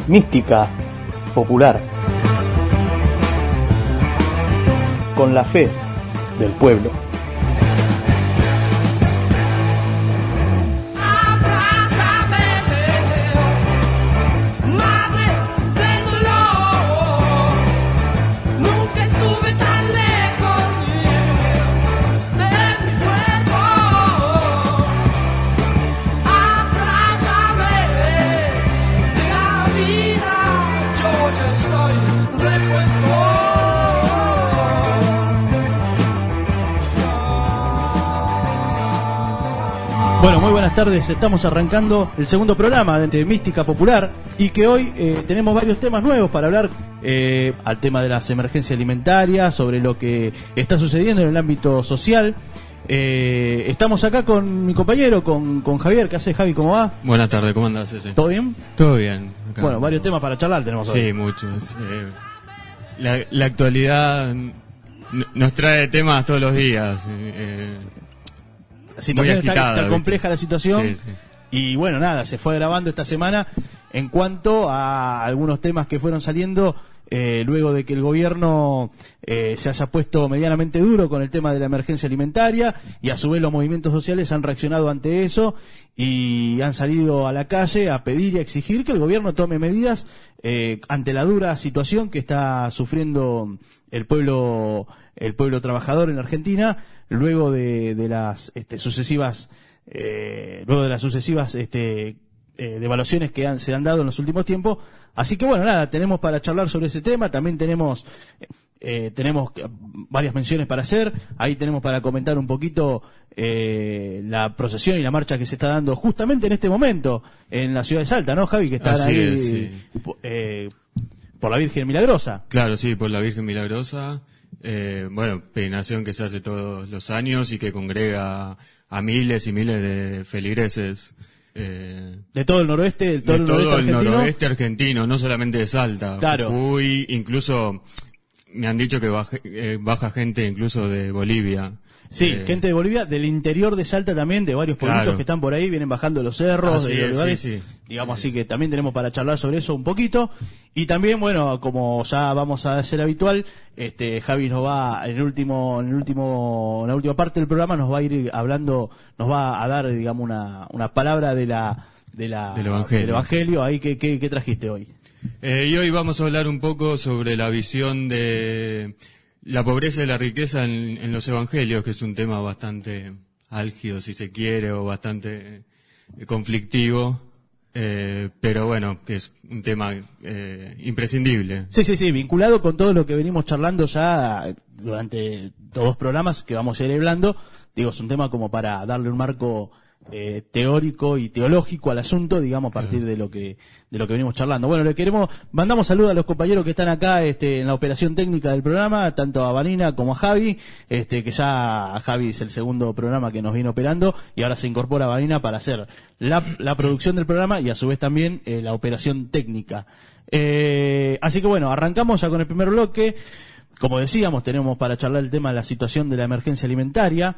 mística popular, con la fe del pueblo. Bueno, muy buenas tardes, estamos arrancando el segundo programa de Mística Popular y que hoy tenemos varios temas nuevos para hablar al tema de las emergencias alimentarias, sobre lo que está sucediendo en el ámbito social. Estamos acá con mi compañero, con Javier. ¿Qué haces, Javi? ¿Cómo va? Buenas tardes, ¿cómo andás, ese? ¿Todo bien? Todo bien. Acá. Bueno, varios temas para charlar tenemos hoy. Sí, muchos. La actualidad nos trae temas todos los días. La situación está compleja, la situación. Sí, sí. Y bueno, nada, se fue grabando esta semana en cuanto a algunos temas que fueron saliendo luego de que el gobierno se haya puesto medianamente duro con el tema de la emergencia alimentaria, y a su vez los movimientos sociales han reaccionado ante eso y han salido a la calle a pedir y a exigir que el gobierno tome medidas ante la dura situación que está sufriendo el pueblo trabajador en Argentina, luego de las sucesivas devaluaciones que se han dado en los últimos tiempos. Así que bueno, nada, tenemos para charlar sobre ese tema. También tenemos varias menciones para hacer. Ahí tenemos para comentar un poquito la procesión y la marcha que se está dando justamente en este momento en la ciudad de Salta, ¿no, Javi? Que están Así ahí es, sí. Por la Virgen Milagrosa. Claro, sí, por la Virgen Milagrosa. Bueno, peregrinación que se hace todos los años y que congrega a miles y miles de feligreses. De todo el noroeste, todo el noroeste argentino, no solamente de Salta. Claro. Jujuy, incluso me han dicho que baja gente incluso de Bolivia. Sí, gente de Bolivia, del interior de Salta también, de varios pueblitos Claro. que están por ahí, vienen bajando los cerros, Así de los es, lugares, sí. digamos así que también tenemos para charlar sobre eso un poquito. Y también, bueno, como ya vamos a hacer habitual, Javi nos va en la última parte del programa nos va a ir hablando, nos va a dar, digamos, una palabra del Evangelio. Ahí, ¿qué trajiste hoy? Y hoy vamos a hablar un poco sobre la visión de la pobreza y la riqueza en los evangelios, que es un tema bastante álgido, si se quiere, o bastante conflictivo, pero bueno, que es un tema imprescindible. Sí, vinculado con todo lo que venimos charlando ya durante todos los programas que vamos a ir hablando. Digo, es un tema como para darle un marco teórico y teológico al asunto, digamos, a partir de lo que venimos charlando. Bueno, mandamos saludos a los compañeros que están acá en la operación técnica del programa, tanto a Vanina como a Javi, que ya Javi es el segundo programa que nos viene operando, y ahora se incorpora Vanina para hacer la producción del programa y a su vez también la operación técnica. Así que bueno, arrancamos ya con el primer bloque. Como decíamos, tenemos para charlar el tema de la situación de la emergencia alimentaria.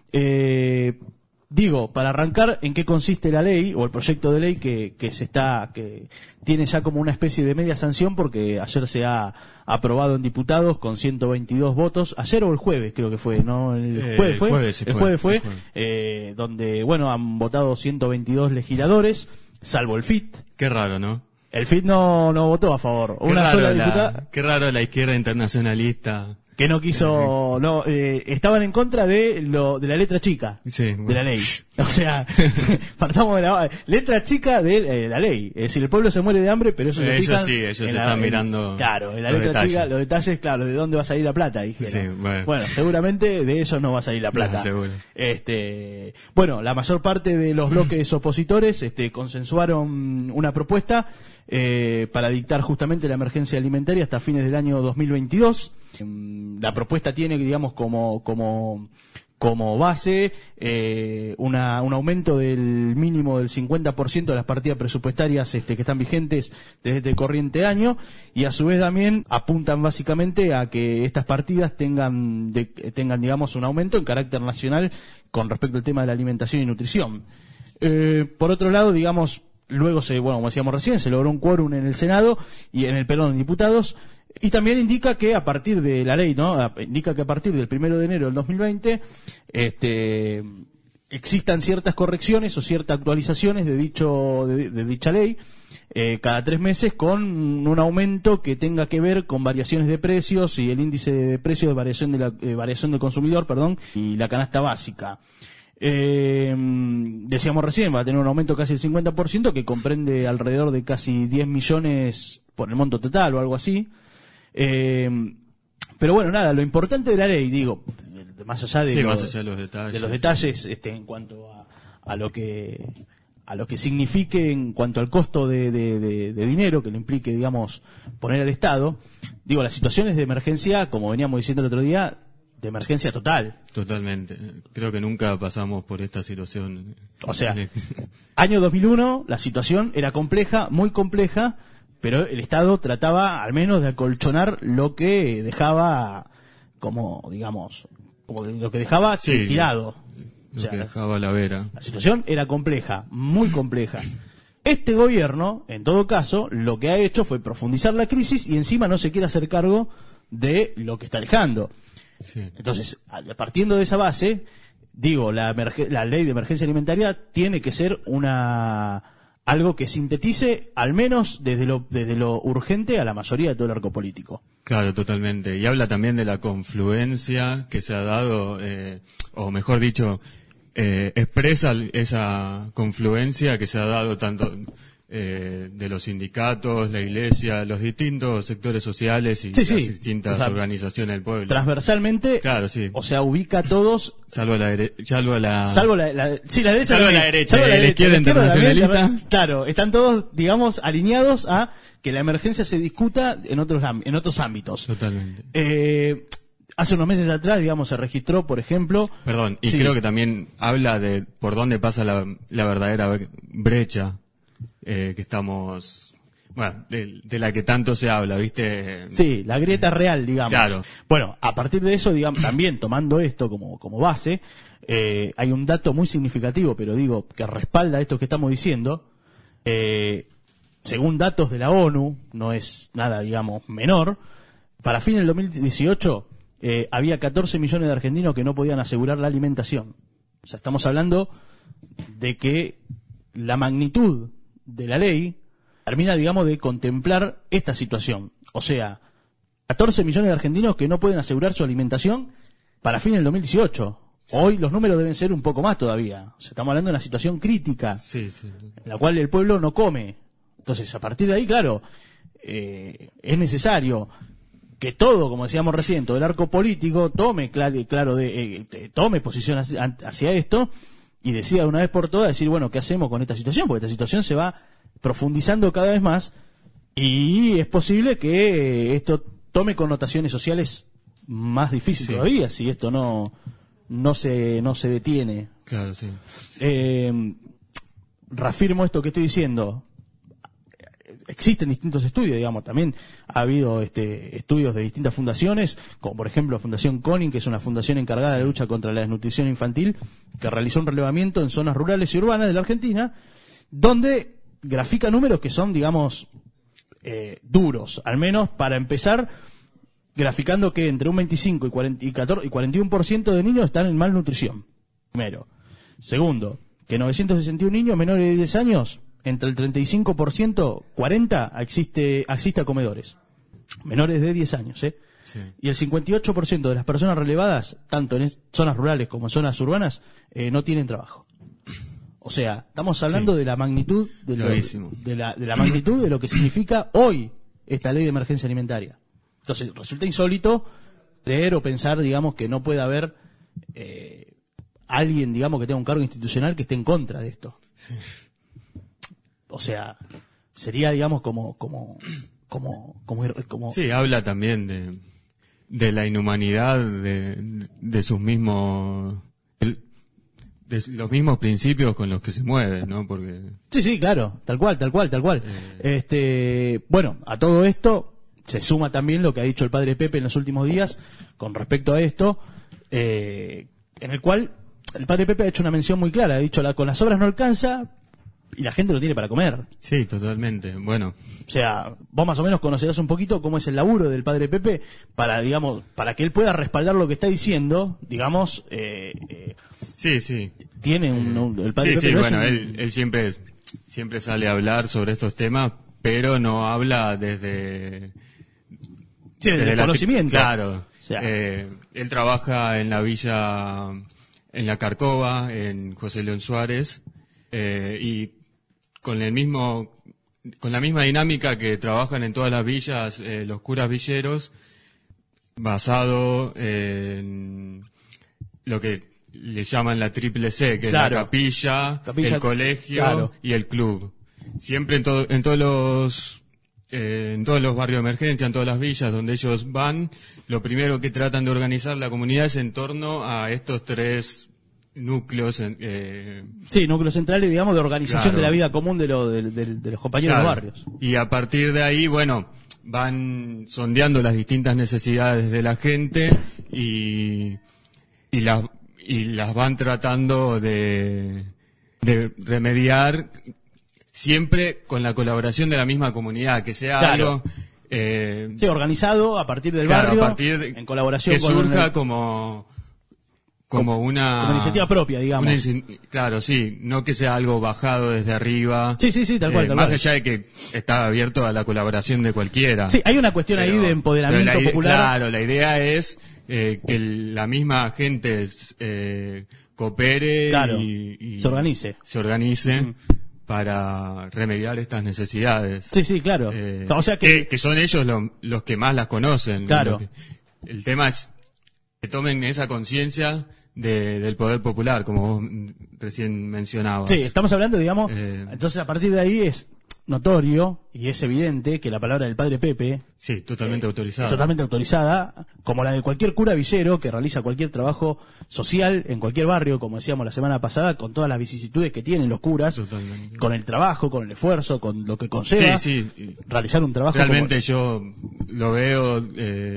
Digo, para arrancar, ¿en qué consiste la ley o el proyecto de ley que tiene ya como una especie de media sanción, porque ayer se ha aprobado en diputados con 122 votos, ayer o el jueves creo que fue, ¿no? El jueves fue, donde, bueno, han votado 122 legisladores, salvo el FIT. Qué raro, ¿no? El FIT no votó a favor. Qué raro la izquierda internacionalista. Que no quiso, estaban en contra de la letra chica, sí, bueno, de la ley. O sea, partamos de la letra chica de la ley. Es decir, el pueblo se muere de hambre, pero eso ellos están mirando. Claro, en la letra detalles. Chica, los detalles, claro, de dónde va a salir la plata, dijeron. Sí, bueno, seguramente de eso no va a salir la plata. No, seguro. Bueno, la mayor parte de los bloques opositores consensuaron una propuesta para dictar justamente la emergencia alimentaria hasta fines del año 2022. La propuesta tiene, digamos, como base un aumento del mínimo del 50% de las partidas presupuestarias que están vigentes desde este corriente año, y a su vez también apuntan básicamente a que estas partidas tengan digamos un aumento en carácter nacional con respecto al tema de la alimentación y nutrición. Por otro lado, digamos, luego como decíamos recién, se logró un quórum en el Senado y en el Pleno de Diputados, y también indica que a partir de la ley, ¿no? Indica que a partir del 1 de enero del 2020, existan ciertas correcciones o ciertas actualizaciones de dicha ley, cada 3 meses, con un aumento que tenga que ver con variaciones de precios y el índice de precios de variación del consumidor, y la canasta básica. Decíamos recién, va a tener un aumento casi del 50%, que comprende alrededor de casi 10 millones por el monto total o algo así. Pero bueno, nada, lo importante de la ley, digo, más allá de los detalles, en cuanto a lo que signifique en cuanto al costo de dinero que le implique, digamos, poner al Estado, digo, las situaciones de emergencia, como veníamos diciendo el otro día, de emergencia total. Totalmente. Creo que nunca pasamos por esta situación. O sea, año 2001, la situación era compleja, muy compleja, pero el Estado trataba al menos de acolchonar lo que dejaba como lo que dejaba tirado. Lo que dejaba a la vera. La situación era compleja, muy compleja. Este gobierno, en todo caso, lo que ha hecho fue profundizar la crisis y encima no se quiere hacer cargo de lo que está dejando. Sí. Entonces, partiendo de esa base, digo, la ley de emergencia alimentaria tiene que ser algo que sintetice, al menos desde lo urgente, a la mayoría de todo el arco político. Claro, totalmente. Y habla también de la confluencia que se ha dado, o mejor dicho, expresa esa confluencia que se ha dado tanto de los sindicatos, la iglesia, los distintos sectores sociales y las distintas organizaciones del pueblo. Transversalmente, claro, sí. O sea, ubica a todos. Salvo la derecha. La derecha. Salvo la derecha. La izquierda internacionalista. Claro, están todos, digamos, alineados a que la emergencia se discuta en otros ámbitos. Totalmente. Hace unos meses atrás, digamos, se registró, por ejemplo... Perdón, y creo que también habla de por dónde pasa la verdadera brecha que estamos... Bueno, de la que tanto se habla, ¿viste? Sí, la grieta real, digamos. Claro. Bueno, a partir de eso, digamos, también tomando esto como base, hay un dato muy significativo, pero digo, que respalda esto que estamos diciendo. Según datos de la ONU, no es nada, digamos, menor, para fin del 2018 había 14 millones de argentinos que no podían asegurar la alimentación. O sea, estamos hablando de que la magnitud de la ley termina, digamos, de contemplar esta situación. O sea, 14 millones de argentinos que no pueden asegurar su alimentación para fin del 2018. Hoy los números deben ser un poco más todavía. O sea, estamos hablando de una situación crítica, en la cual el pueblo no come. Entonces, a partir de ahí, claro, es necesario que todo, como decíamos recién, todo el arco político tome tome posición hacia esto y decida de una vez por todas, decir, bueno, ¿qué hacemos con esta situación? Porque esta situación se va profundizando cada vez más y es posible que esto tome connotaciones sociales más difíciles todavía si esto no se detiene. Claro, sí. Reafirmo esto que estoy diciendo. Existen distintos estudios, digamos, también ha habido estudios de distintas fundaciones, como por ejemplo Fundación Conin, que es una fundación encargada de la lucha contra la desnutrición infantil, que realizó un relevamiento en zonas rurales y urbanas de la Argentina, donde grafica números que son, digamos, duros, al menos para empezar, graficando que entre un 25 y 41% de niños están en malnutrición. Primero. Segundo, que 961 niños menores de 10 años, entre el 35%, 40% asiste a comedores. Menores de 10 años, ¿eh? Sí. Y el 58% de las personas relevadas, tanto en zonas rurales como en zonas urbanas, no tienen trabajo. O sea, estamos hablando de la magnitud de la magnitud de lo que significa hoy esta ley de emergencia alimentaria. Entonces, resulta insólito creer o pensar, digamos, que no puede haber alguien, digamos, que tenga un cargo institucional que esté en contra de esto. Sí. O sea, sería, digamos, como Sí, habla también de la inhumanidad de sus mismos de los mismos principios con los que se mueve, ¿no? Porque sí, claro, tal cual. Bueno, a todo esto se suma también lo que ha dicho el padre Pepe en los últimos días con respecto a esto, en el cual el padre Pepe ha hecho una mención muy clara, ha dicho, con las obras no alcanza, y la gente no tiene para comer. Sí, totalmente. Bueno. O sea, vos más o menos conocerás un poquito cómo es el laburo del padre Pepe para, digamos, para que él pueda respaldar lo que está diciendo, digamos, sí. Tiene el padre Pepe. Sí, no bueno, es él siempre sale a hablar sobre estos temas, pero no habla desde el conocimiento. Claro. O sea, él trabaja en la villa, en la Carcova, en José León Suárez, y con la misma dinámica que trabajan en todas las villas los curas villeros, basado en lo que le llaman la triple C, que claro. es la capilla, el colegio, claro, y el club. Siempre en todos los barrios de emergencia, en todas las villas donde ellos van, lo primero que tratan de organizar la comunidad es en torno a estos tres núcleos. Núcleos centrales, digamos, de organización, claro, de la vida común de los compañeros, claro, de barrios. Y a partir de ahí, bueno, van sondeando las distintas necesidades de la gente y las van tratando de remediar, siempre con la colaboración de la misma comunidad, que sea, claro, algo organizado a partir del, claro, barrio, en colaboración que con surja como una iniciativa propia, digamos. Claro, sí, no que sea algo bajado desde arriba. Sí, tal cual. Más allá de que está abierto a la colaboración de cualquiera. Sí, hay una cuestión ahí de empoderamiento popular. Claro, la idea es que la misma gente coopere, claro, y se organice. Para remediar estas necesidades. Sí, claro. O sea que son ellos los que más las conocen. Claro. El tema es que tomen esa conciencia del poder popular, como vos recién mencionabas. Sí, estamos hablando, digamos, entonces a partir de ahí es notorio y es evidente que la palabra del padre Pepe, sí, totalmente autorizada. Totalmente autorizada, como la de cualquier cura villero que realiza cualquier trabajo social en cualquier barrio, como decíamos la semana pasada, con todas las vicisitudes que tienen los curas, totalmente, con el trabajo, con el esfuerzo, con lo que conlleva realizar un trabajo. Realmente yo lo veo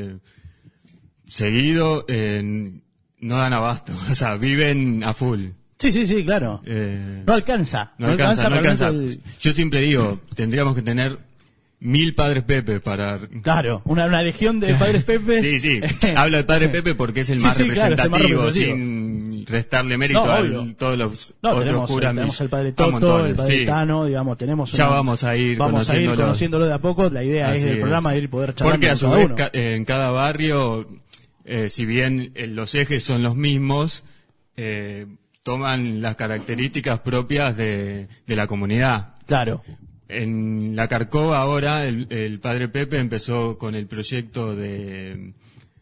seguido, no dan abasto, o sea, viven a full. Sí, claro. No alcanza. Yo siempre digo, tendríamos que tener 1000 padres Pepe para... Claro, una legión de padres Pepe. Sí. Hablo de padre Pepe porque es el más representativo, sin restarle mérito a todos los otros curas. Tenemos el padre Toto, el padre Tano, digamos, tenemos... Ya vamos a ir conociéndolo de a poco. La idea es del programa ir poder charlar. Porque a su vez, en cada barrio, si bien los ejes son los mismos, toman las características propias de la comunidad. Claro. En la Carcova ahora el padre Pepe empezó con el proyecto de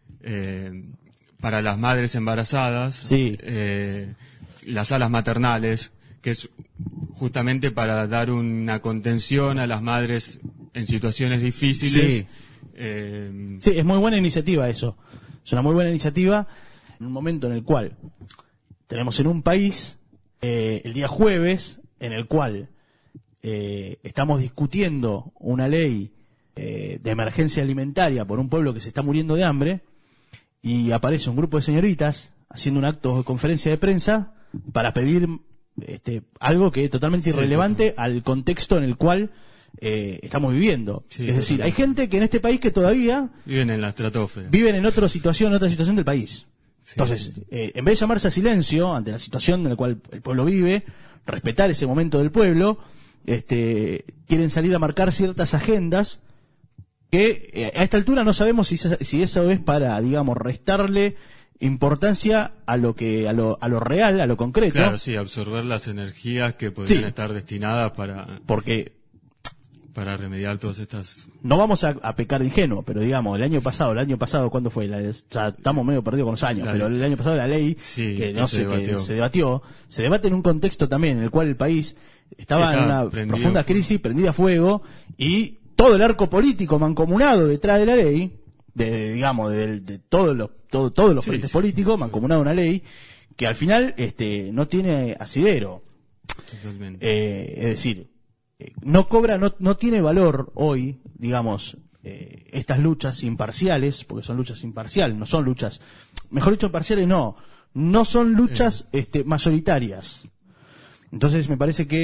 para las madres embarazadas, las salas maternales, que es justamente para dar una contención a las madres en situaciones difíciles. Sí, es muy buena iniciativa eso. Es una muy buena iniciativa en un momento en el cual tenemos en un país el día jueves en el cual estamos discutiendo una ley de emergencia alimentaria por un pueblo que se está muriendo de hambre y aparece un grupo de señoritas haciendo un acto de conferencia de prensa para pedir algo que es totalmente irrelevante al contexto en el cual estamos viviendo. Es decir, hay gente que en este país que todavía viven en la estratosfera, viven en otra situación del país. Entonces, en vez de llamarse a silencio ante la situación en la cual el pueblo vive, respetar ese momento del pueblo, quieren salir a marcar ciertas agendas que a esta altura no sabemos si eso es para, digamos, restarle importancia a lo real, a lo concreto. Claro, sí, absorber las energías que podrían estar destinadas para remediar todas estas... No vamos a pecar de ingenuo, pero digamos, el año pasado, ¿cuándo fue? Ya estamos medio perdidos con los años, pero el año pasado la ley, que se debatió, se debate en un contexto también en el cual el país estaba en una profunda crisis, prendida a fuego, y todo el arco político mancomunado detrás de la ley, de todos los frentes políticos, mancomunado una ley, que al final no tiene asidero. Totalmente. Es decir, no tiene valor hoy, digamos, estas luchas imparciales, porque son luchas imparciales, no son luchas, mejor dicho, parciales no son luchas mayoritarias. Entonces me parece que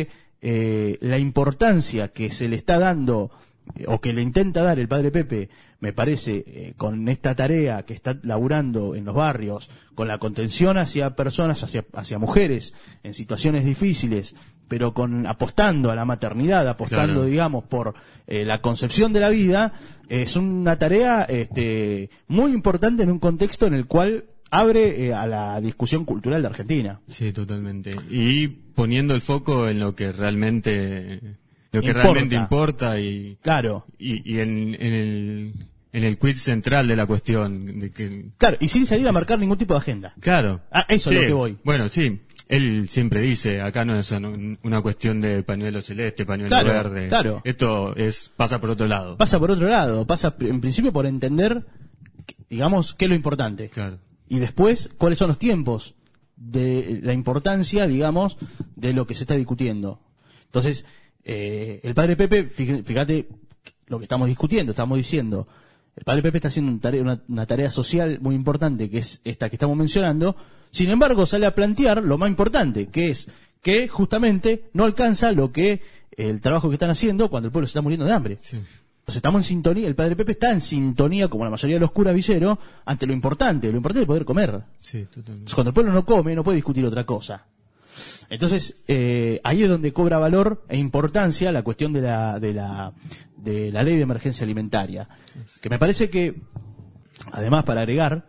la importancia que se le está dando o que le intenta dar el padre Pepe, me parece, con esta tarea que está laburando en los barrios, con la contención hacia personas, hacia mujeres en situaciones difíciles, pero apostando a la maternidad, apostando, claro, digamos, por la concepción de la vida, es una tarea muy importante en un contexto en el cual abre a la discusión cultural de Argentina. Sí, totalmente. Y poniendo el foco en lo que realmente importa y, claro, y en el quid central de la cuestión. Claro, y sin salir a marcar ningún tipo de agenda. Claro. Eso sí, es lo que voy. Bueno, sí. Él siempre dice, acá no es una cuestión de pañuelo celeste, pañuelo, claro, verde. Claro. Esto pasa por otro lado. Pasa por otro lado. Pasa en principio por entender, digamos, qué es lo importante. Claro. Y después, cuáles son los tiempos de la importancia, digamos, de lo que se está discutiendo. Entonces, el padre Pepe, fíjate lo que estamos discutiendo, estamos diciendo, el padre Pepe está haciendo una tarea social muy importante, que es esta que estamos mencionando. Sin embargo, sale a plantear lo más importante, que es que justamente no alcanza el trabajo que están haciendo cuando el pueblo se está muriendo de hambre. Sí. Entonces estamos en sintonía, el padre Pepe está en sintonía, como la mayoría de los curas villeros, ante lo importante es poder comer. Sí, totalmente. Entonces, cuando el pueblo no come, no puede discutir otra cosa. Entonces, ahí es donde cobra valor e importancia la cuestión de la ley de emergencia alimentaria. Que me parece que, además, para agregar,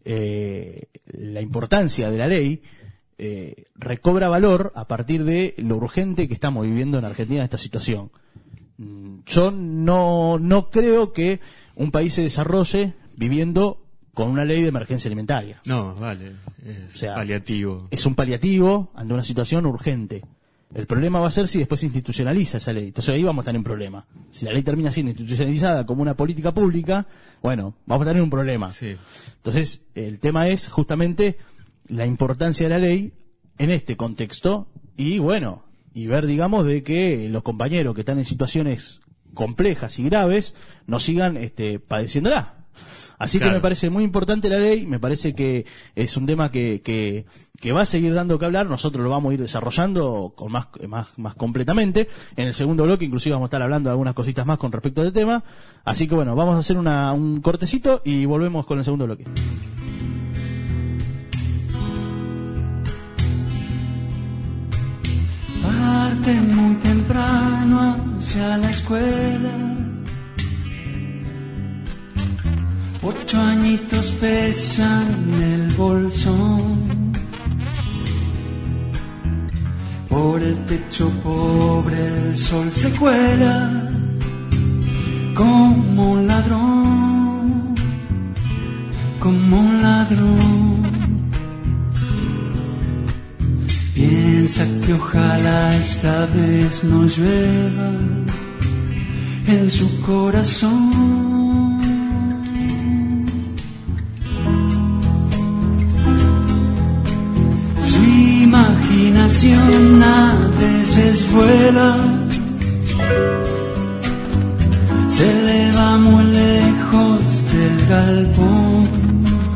la importancia de la ley recobra valor a partir de lo urgente que estamos viviendo en Argentina en esta situación. Yo no creo que un país se desarrolle viviendo con una ley de emergencia alimentaria. No, vale, paliativo. Es un paliativo ante una situación urgente. El problema va a ser si después se institucionaliza esa ley. Entonces ahí vamos a tener un problema. Si la ley termina siendo institucionalizada como una política pública, bueno, vamos a tener un problema. Sí. Entonces, el tema es justamente la importancia de la ley en este contexto y, bueno, y ver, digamos, de que los compañeros que están en situaciones complejas y graves no sigan padeciéndola. Así claro, que me parece muy importante la ley, me parece que es un tema que va a seguir dando que hablar, nosotros lo vamos a ir desarrollando con más completamente. En el segundo bloque inclusive vamos a estar hablando de algunas cositas más con respecto al tema. Así que bueno, vamos a hacer un cortecito y volvemos con el segundo bloque. Parte muy temprano hacia la escuela, 8 añitos pesan en el bolsón. Por el techo pobre el sol se cuela como un ladrón, como un ladrón. Piensa que ojalá esta vez no llueva en su corazón. Su imaginación a veces vuela, se le va muy lejos del galpón.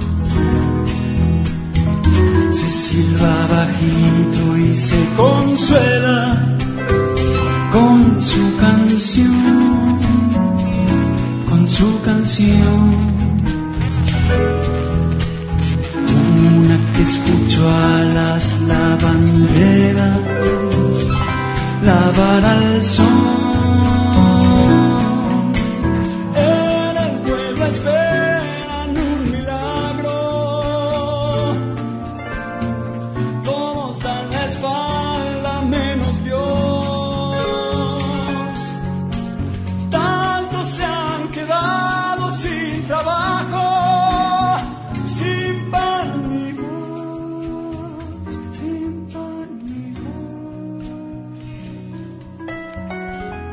Se silba bajito y se consuela con su canción, con su canción. Una que escucho a las lavanderas lavar al sol. En el pueblo esperan un milagro, todos dan la espalda menos Dios. Tantos se han quedado sin trabajo, sin pan ni voz, sin pan ni voz.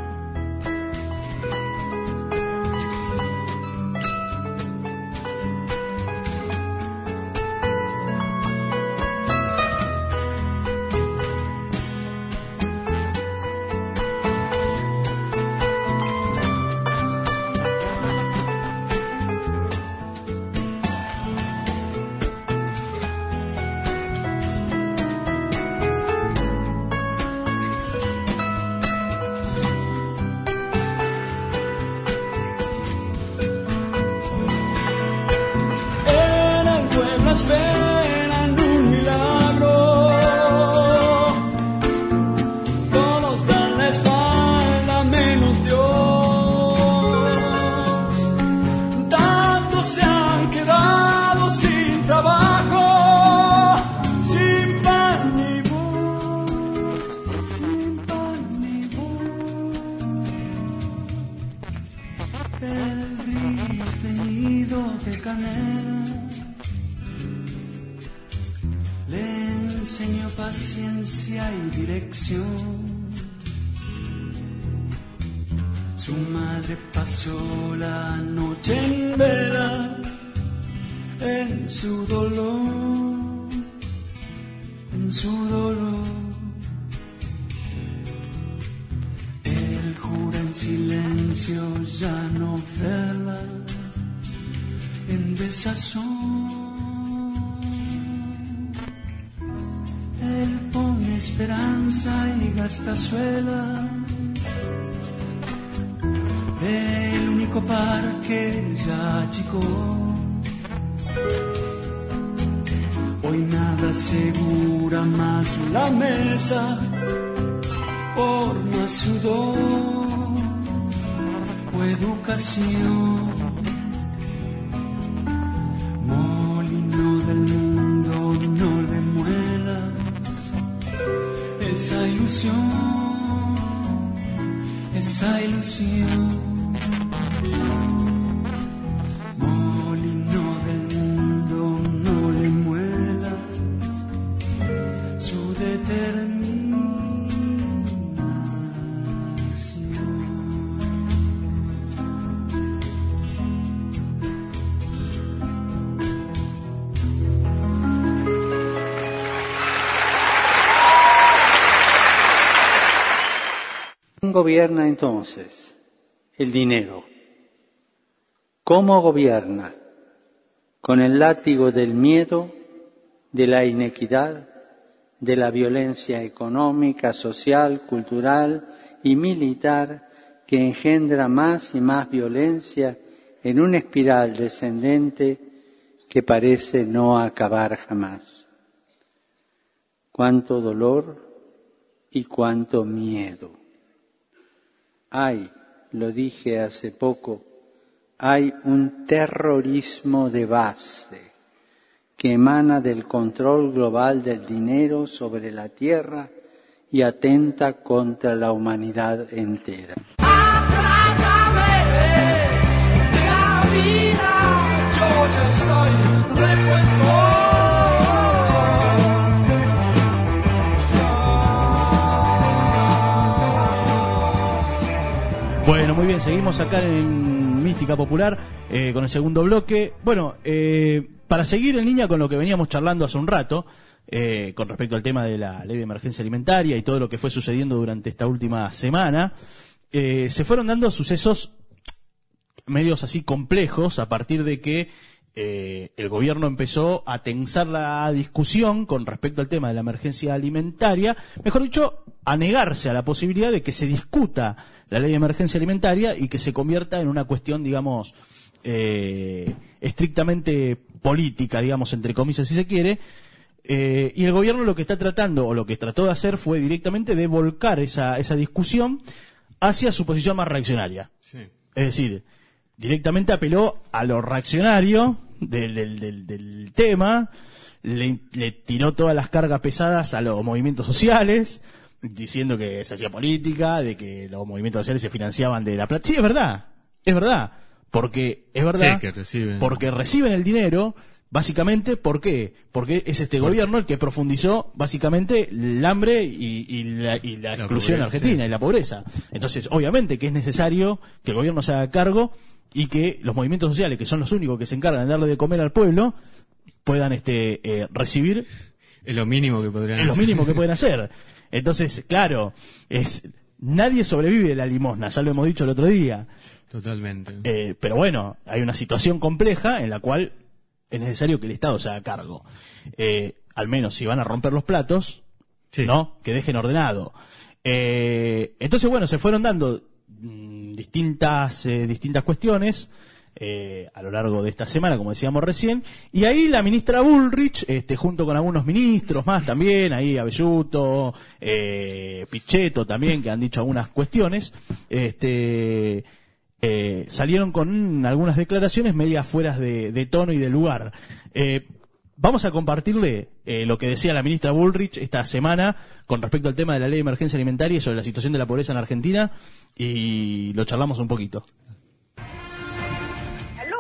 el brillo teñido de canela. Le enseñó paciencia y dirección. Su madre pasó la noche en vela en su dolor, en su dolor. Él jura en silencio ya no verla en desazón. Él pone esperanza y gasta suela. El único par que ya achicó. Hoy nada asegura más la mesa, por más sudor o educación. Molino del mundo, no le muelas esa ilusión, esa ilusión. Molino del mundo, no le muelas su determinación. ¿Quién gobierna entonces? El dinero. ¿Cómo gobierna? Con el látigo del miedo, de la inequidad, de la violencia económica, social, cultural y militar que engendra más y más violencia en una espiral descendente que parece no acabar jamás. Cuánto dolor y cuánto miedo. Hay, lo dije hace poco, hay un terrorismo de base que emana del control global del dinero sobre la tierra y atenta contra la humanidad entera. Abrázame de la vida, yo ya estoy repuesto. Bueno, muy bien, seguimos acá en Mística Popular con el segundo bloque. Bueno, para seguir en línea con lo que veníamos charlando hace un rato, con respecto al tema de la ley de emergencia alimentaria y todo lo que fue sucediendo durante esta última semana, se fueron dando sucesos medios así complejos a partir de que el gobierno empezó a tensar la discusión con respecto al tema de la emergencia alimentaria, mejor dicho, a negarse a la posibilidad de que se discuta la ley de emergencia alimentaria y que se convierta en una cuestión, digamos, estrictamente política, digamos, entre comillas, si se quiere. Y el gobierno lo que está tratando, o lo que trató de hacer, fue directamente de volcar esa discusión hacia su posición más reaccionaria. Sí. Es decir, directamente apeló a lo reaccionario del tema, le tiró todas las cargas pesadas a los movimientos sociales, diciendo que se hacía política, de que los movimientos sociales se financiaban de la plata. Sí, es verdad, porque es verdad, sí, que reciben. Porque reciben el dinero, básicamente, ¿por qué? Porque es este gobierno el que profundizó básicamente el hambre y la exclusión en Argentina, sí, y la pobreza. Entonces, obviamente que es necesario que el gobierno se haga cargo y que los movimientos sociales, que son los únicos que se encargan de darle de comer al pueblo, puedan recibir. Es lo mínimo que podrían hacer. Es lo mínimo que pueden hacer. Entonces, claro, nadie sobrevive de la limosna, ya lo hemos dicho el otro día. Totalmente. Pero bueno, hay una situación compleja en la cual es necesario que el Estado se haga cargo. Al menos si van a romper los platos, sí, ¿no? Que dejen ordenado. Entonces, bueno, se fueron dando distintas cuestiones a lo largo de esta semana, como decíamos recién, y ahí la ministra Bullrich, junto con algunos ministros más también, ahí Abelluto, Pichetto también, que han dicho algunas cuestiones, salieron con algunas declaraciones medias fuera de tono y de lugar. Vamos a compartirle lo que decía la ministra Bullrich esta semana con respecto al tema de la ley de emergencia alimentaria y sobre la situación de la pobreza en Argentina, y lo charlamos un poquito.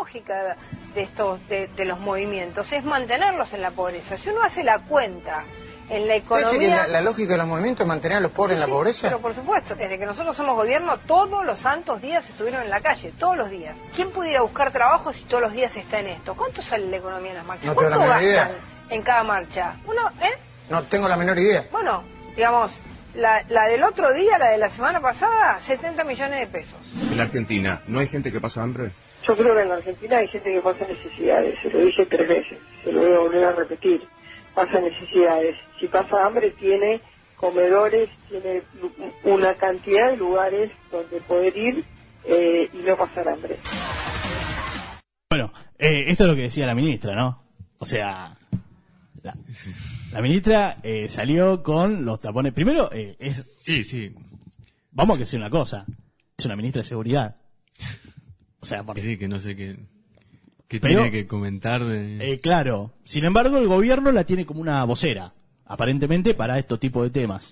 lógica de estos de los movimientos es mantenerlos en la pobreza. Si uno hace la cuenta en la economía... ¿La lógica de los movimientos es mantener a los pobres en la pobreza? Pero por supuesto, desde que nosotros somos gobierno, todos los santos días estuvieron en la calle, todos los días. ¿Quién pudiera buscar trabajo si todos los días está en esto? ¿Cuánto sale la economía en las marchas? No tengo ¿Cuánto la menor gastan idea. en cada marcha? No tengo la menor idea. Bueno, digamos, la del otro día, la de la semana pasada, 70 millones de pesos. En la Argentina, ¿no hay gente que pasa hambre? Yo creo que en la Argentina hay gente que pasa necesidades, se lo dije 3 veces, se lo voy a volver a repetir. Pasa necesidades. Si pasa hambre, tiene comedores, tiene una cantidad de lugares donde poder ir y no pasar hambre. Bueno, esto es lo que decía la ministra, ¿no? O sea, la ministra salió con los tapones. Primero, Sí. Vamos a decir una cosa. Es una ministra de seguridad. O sea, porque... Sí, que no sé qué Pero, tiene que comentar de... claro. Sin embargo, el gobierno la tiene como una vocera, aparentemente, para estos tipos de temas.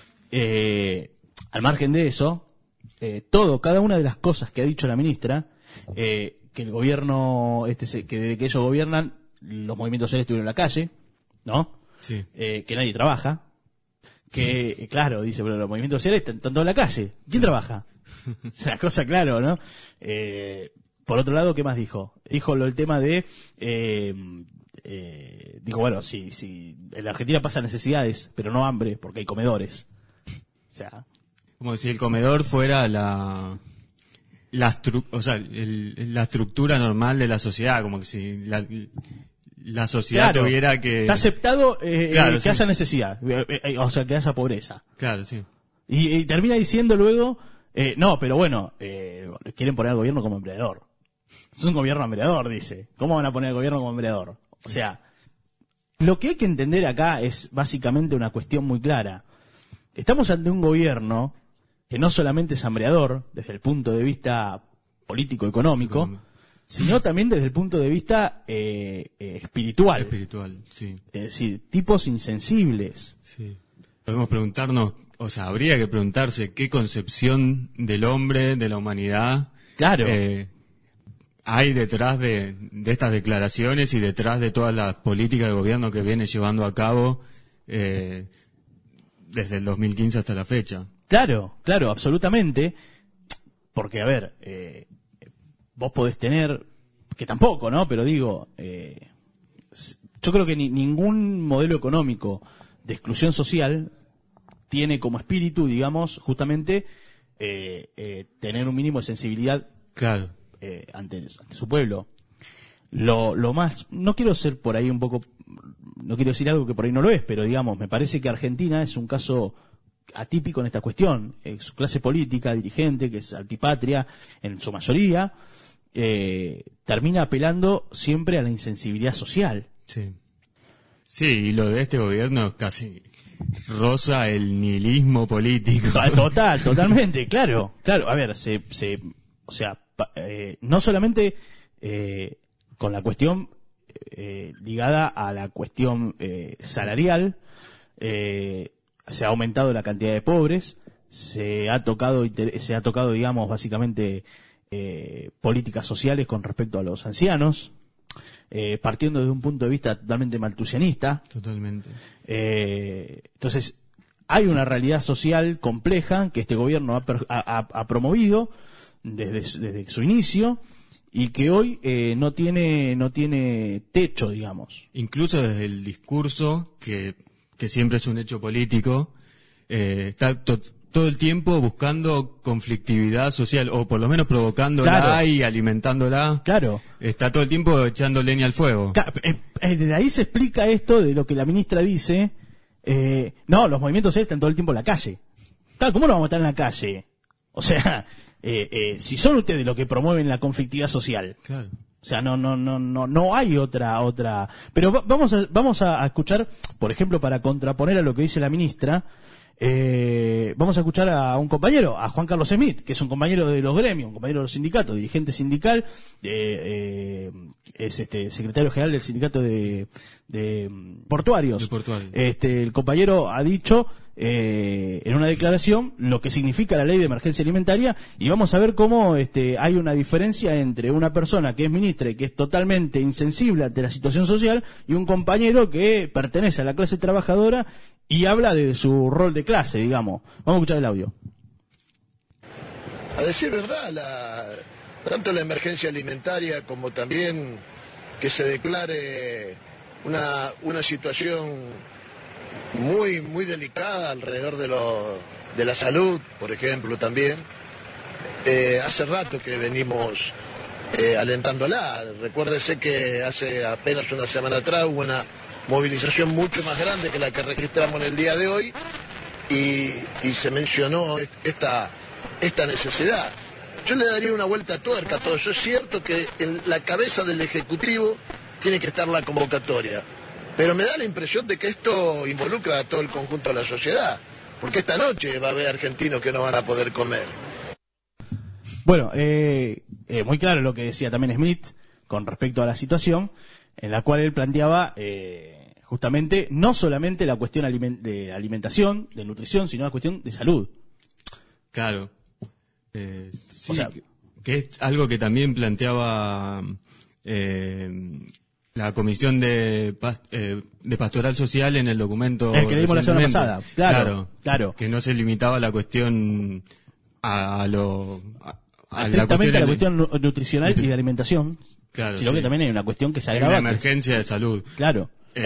Al margen de eso, cada una de las cosas que ha dicho la ministra, que el gobierno, que desde que ellos gobiernan, los movimientos sociales estuvieron en la calle, ¿no? Sí. Que nadie trabaja. Que, claro, dice, pero los movimientos sociales están todos en la calle. ¿Quién trabaja? Es una cosa, claro, ¿no? Por otro lado, ¿qué más dijo? Dijo el tema de... dijo, bueno, si en la Argentina pasan necesidades, pero no hambre, porque hay comedores. O sea... Como si el comedor fuera la estructura normal de la sociedad, como que si la sociedad claro, tuviera que... Está aceptado claro, que haya necesidad, o sea, que haya pobreza. Claro, sí. Y termina diciendo luego, no, pero bueno, quieren poner al gobierno como empleador. Es un gobierno empleador, dice. ¿Cómo van a poner al gobierno como empleador? O sea, lo que hay que entender acá es básicamente una cuestión muy clara. Estamos ante un gobierno que no solamente es hambreador desde el punto de vista político-económico, sino también desde el punto de vista espiritual. Espiritual, sí. Es decir, tipos insensibles. Sí. Podemos preguntarnos, o sea, habría que preguntarse qué concepción del hombre, de la humanidad, claro, hay detrás de estas declaraciones y detrás de todas las políticas de gobierno que viene llevando a cabo desde el 2015 hasta la fecha. Claro, absolutamente. Porque, a ver, vos podés tener, que tampoco, ¿no? Pero digo, yo creo que ningún modelo económico de exclusión social tiene como espíritu, digamos, justamente tener un mínimo de sensibilidad, claro, ante su pueblo. Lo más, no quiero ser por ahí un poco, no quiero decir algo que por ahí no lo es, pero digamos, me parece que Argentina es un caso atípico en esta cuestión. Su clase política, dirigente, que es antipatria en su mayoría, termina apelando siempre a la insensibilidad social. Sí. Sí, y lo de este gobierno es casi roza el nihilismo político. Totalmente, claro. A ver, o sea, no solamente con la cuestión ligada a la cuestión salarial, se ha aumentado la cantidad de pobres, se ha tocado, digamos, básicamente políticas sociales con respecto a los ancianos, partiendo desde un punto de vista totalmente maltusianista. Totalmente. Entonces, hay una realidad social compleja que este gobierno ha promovido desde su inicio y que hoy no tiene techo, digamos. Incluso desde el discurso, que siempre es un hecho político, está todo el tiempo buscando conflictividad social, o por lo menos provocándola, claro, y alimentándola. Claro. Está todo el tiempo echando leña al fuego. Desde ahí se explica esto de lo que la ministra dice. No, los movimientos sociales están todo el tiempo en la calle. Claro, ¿cómo no vamos a estar en la calle? O sea, si son ustedes los que promueven la conflictividad social. Claro. O sea, no hay otra. Pero vamos a escuchar, por ejemplo, para contraponer a lo que dice la ministra, vamos a escuchar a un compañero, a Juan Carlos Smith, que es un compañero de los gremios, un compañero de los sindicatos, dirigente sindical, es secretario general del sindicato de portuarios. De portuarios. El compañero ha dicho en una declaración lo que significa la ley de emergencia alimentaria, y vamos a ver cómo hay una diferencia entre una persona que es ministra y que es totalmente insensible ante la situación social y un compañero que pertenece a la clase trabajadora y habla de su rol de clase, digamos. Vamos a escuchar el audio. A decir verdad, tanto la emergencia alimentaria como también que se declare una situación muy delicada alrededor de la salud, por ejemplo, también. Hace rato que venimos alentándola. Recuérdese que hace apenas una semana atrás hubo una movilización mucho más grande que la que registramos en el día de hoy y se mencionó esta necesidad. Yo le daría una vuelta a tuerca a todo eso. Es cierto que en la cabeza del Ejecutivo tiene que estar la convocatoria, pero me da la impresión de que esto involucra a todo el conjunto de la sociedad, porque esta noche va a haber argentinos que no van a poder comer. Bueno, muy claro lo que decía también Smith con respecto a la situación, en la cual él planteaba justamente no solamente la cuestión de alimentación, de nutrición, sino la cuestión de salud. Claro. Sí, o sea, que es algo que también planteaba la Comisión de Pastoral Social en el documento el que leímos la semana pasada. Claro. Que no se limitaba la cuestión estrictamente a la cuestión nutricional y de alimentación, claro, sino que también hay una cuestión que se agrava. Hay una emergencia de salud. Claro.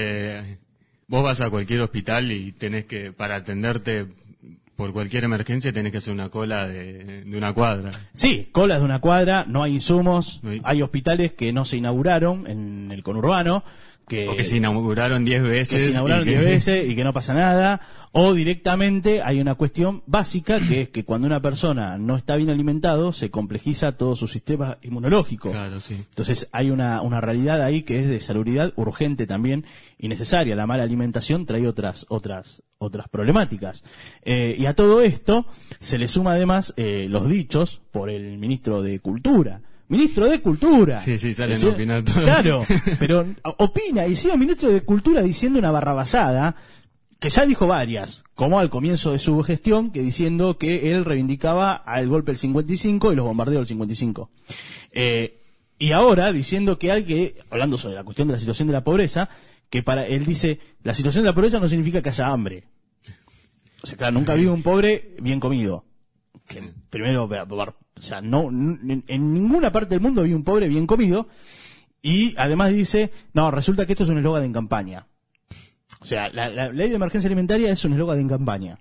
Vos vas a cualquier hospital y tenés que, para atenderte por cualquier emergencia, tenés que hacer una cola de una cuadra. Sí, colas de una cuadra, no hay insumos, hay hospitales que no se inauguraron en el conurbano, o que se inauguraron 10 veces. Que se inauguraron 10 veces y que no pasa nada. O directamente hay una cuestión básica, que es que cuando una persona no está bien alimentado, se complejiza todo su sistema inmunológico. Claro, sí. Entonces hay una realidad ahí que es de salubridad urgente también y necesaria. La mala alimentación trae otras problemáticas. Y a todo esto se le suma además los dichos por el ministro de Cultura. Ministro de Cultura. Sí, salen a opinar todo. Claro, pero opina, y sigue el ministro de Cultura diciendo una barrabasada, que ya dijo varias, como al comienzo de su gestión, que diciendo que él reivindicaba al golpe del 55 y los bombardeos del 55. Y ahora diciendo que hablando sobre la cuestión de la situación de la pobreza, que para él dice, la situación de la pobreza no significa que haya hambre. O sea, claro, nunca vive un pobre bien comido. Que primero, o sea, no, en ninguna parte del mundo había un pobre bien comido, y además dice, no, resulta que esto es un eslogan en campaña. O sea, la ley de emergencia alimentaria es un eslogan en campaña.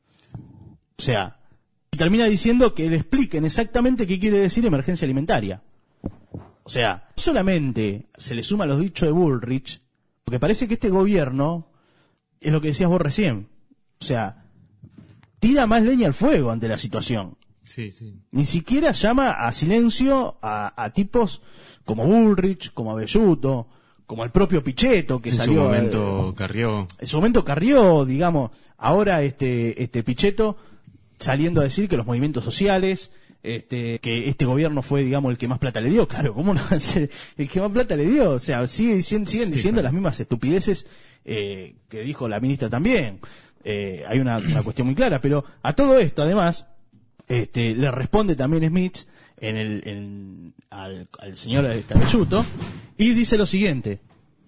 O sea, y termina diciendo que le expliquen exactamente qué quiere decir emergencia alimentaria. O sea, no solamente se le suma los dichos de Bullrich, porque parece que este gobierno es lo que decías vos recién. O sea, tira más leña al fuego ante la situación. Sí. Ni siquiera llama a silencio a tipos como Bullrich, como Abelluto, como el propio Pichetto, que salió. En su momento Carrió. En su momento Carrió, digamos. Ahora este Pichetto saliendo a decir que los movimientos sociales, que este gobierno fue, digamos, el que más plata le dio. Claro, ¿cómo no va a ser el que más plata le dio? O sea, siguen diciendo las mismas estupideces que dijo la ministra también. Hay una cuestión muy clara, pero a todo esto, además, le responde también Smith al señor Abelluto y dice lo siguiente.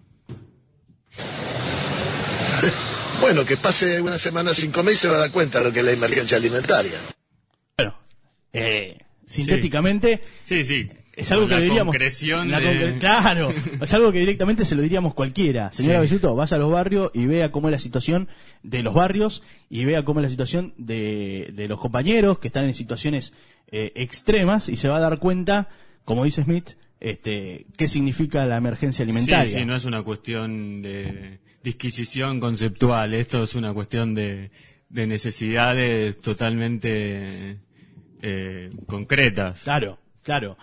Bueno, que pase una semana sin comer y se va a dar cuenta de lo que es la emergencia alimentaria. Bueno, sintéticamente, sí. Es algo que le diríamos. Claro, es algo que directamente se lo diríamos cualquiera. Señora Abelluto, vaya a los barrios y vea cómo es la situación de los barrios y vea cómo es la situación de los compañeros que están en situaciones extremas y se va a dar cuenta, como dice Smith, qué significa la emergencia alimentaria. Sí, no es una cuestión de disquisición conceptual, esto es una cuestión de necesidades totalmente concretas. Claro.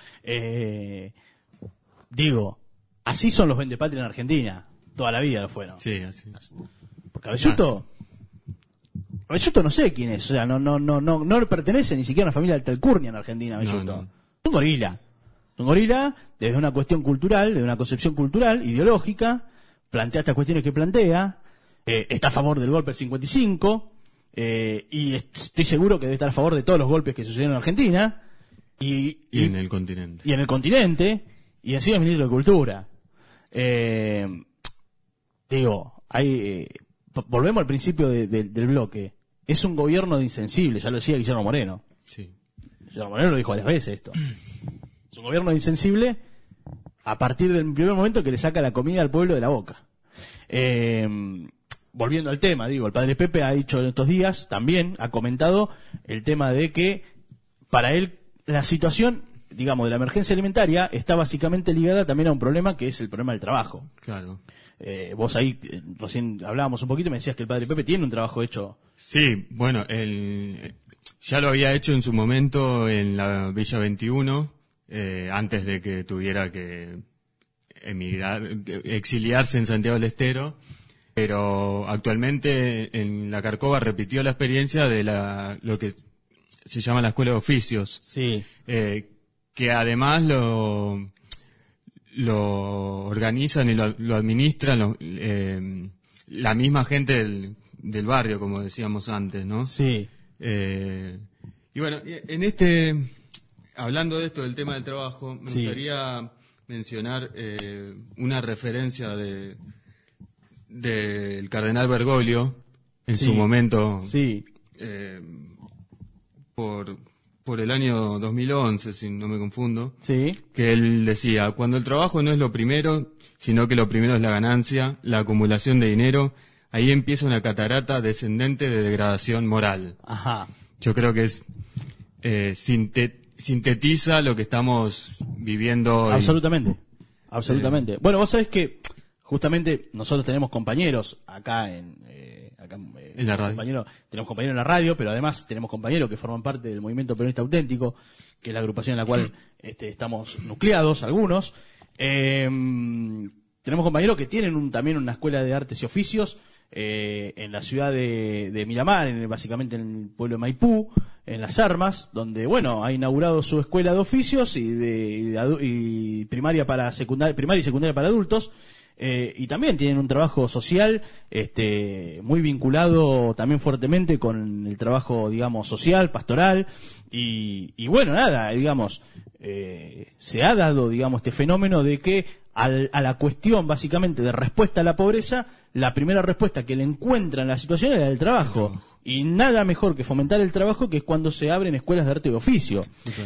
Digo, así son los vendepatria en Argentina. Toda la vida lo fueron. Sí, así. Porque Abelluto no sé quién es. O sea, no pertenece ni siquiera a una familia de alta alcurnia en Argentina, Abelluto. No. Es un gorila desde una cuestión cultural, desde una concepción cultural, ideológica, plantea estas cuestiones que plantea, está a favor del golpe del 55, y estoy seguro que debe estar a favor de todos los golpes que sucedieron en Argentina y en el continente. Y en el continente, y encima es ministro de Cultura. Volvemos al principio del bloque. Es un gobierno de insensibles, ya lo decía Guillermo Moreno. Sí. Guillermo Moreno lo dijo varias veces esto. Es un gobierno de insensible a partir del primer momento que le saca la comida al pueblo de la boca. Volviendo al tema, el padre Pepe ha dicho en estos días, también ha comentado el tema de que para él la situación, de la emergencia alimentaria está básicamente ligada también a un problema que es el problema del trabajo. Claro. Vos ahí recién hablábamos un poquito y me decías que el padre Pepe tiene un trabajo hecho. Sí, bueno, ya lo había hecho en su momento en la Villa 21, antes de que tuviera que exiliarse en Santiago del Estero, pero actualmente en la Carcova repitió la experiencia de lo que se llama la Escuela de Oficios. Sí. Que además lo organizan y lo administran la misma gente del barrio, como decíamos antes, ¿no? Sí. Y bueno, hablando de esto, del tema del trabajo, me gustaría mencionar una referencia del cardenal Bergoglio en su momento, por el año 2011, si no me confundo, que él decía: cuando el trabajo no es lo primero, sino que lo primero es la ganancia, la acumulación de dinero, ahí empieza una catarata descendente de degradación moral. Ajá. Yo creo que sintetiza lo que estamos viviendo hoy. Absolutamente. Bueno, vos sabés que justamente nosotros tenemos compañeros acá en la radio. Tenemos compañeros en la radio, pero además tenemos compañeros que forman parte del Movimiento Peronista Auténtico, que es la agrupación en la cual estamos nucleados, algunos. Tenemos compañeros que tienen también una escuela de artes y oficios en la ciudad de Miramar, básicamente en el pueblo de Maipú, en Las Armas, donde ha inaugurado su escuela de oficios y primaria y secundaria para adultos. Y también tienen un trabajo social muy vinculado también fuertemente con el trabajo, social, pastoral, y se ha dado, este fenómeno de que a la cuestión básicamente de respuesta a la pobreza, la primera respuesta que le encuentran en la situación era el trabajo. Y nada mejor que fomentar el trabajo, que es cuando se abren escuelas de arte y oficio.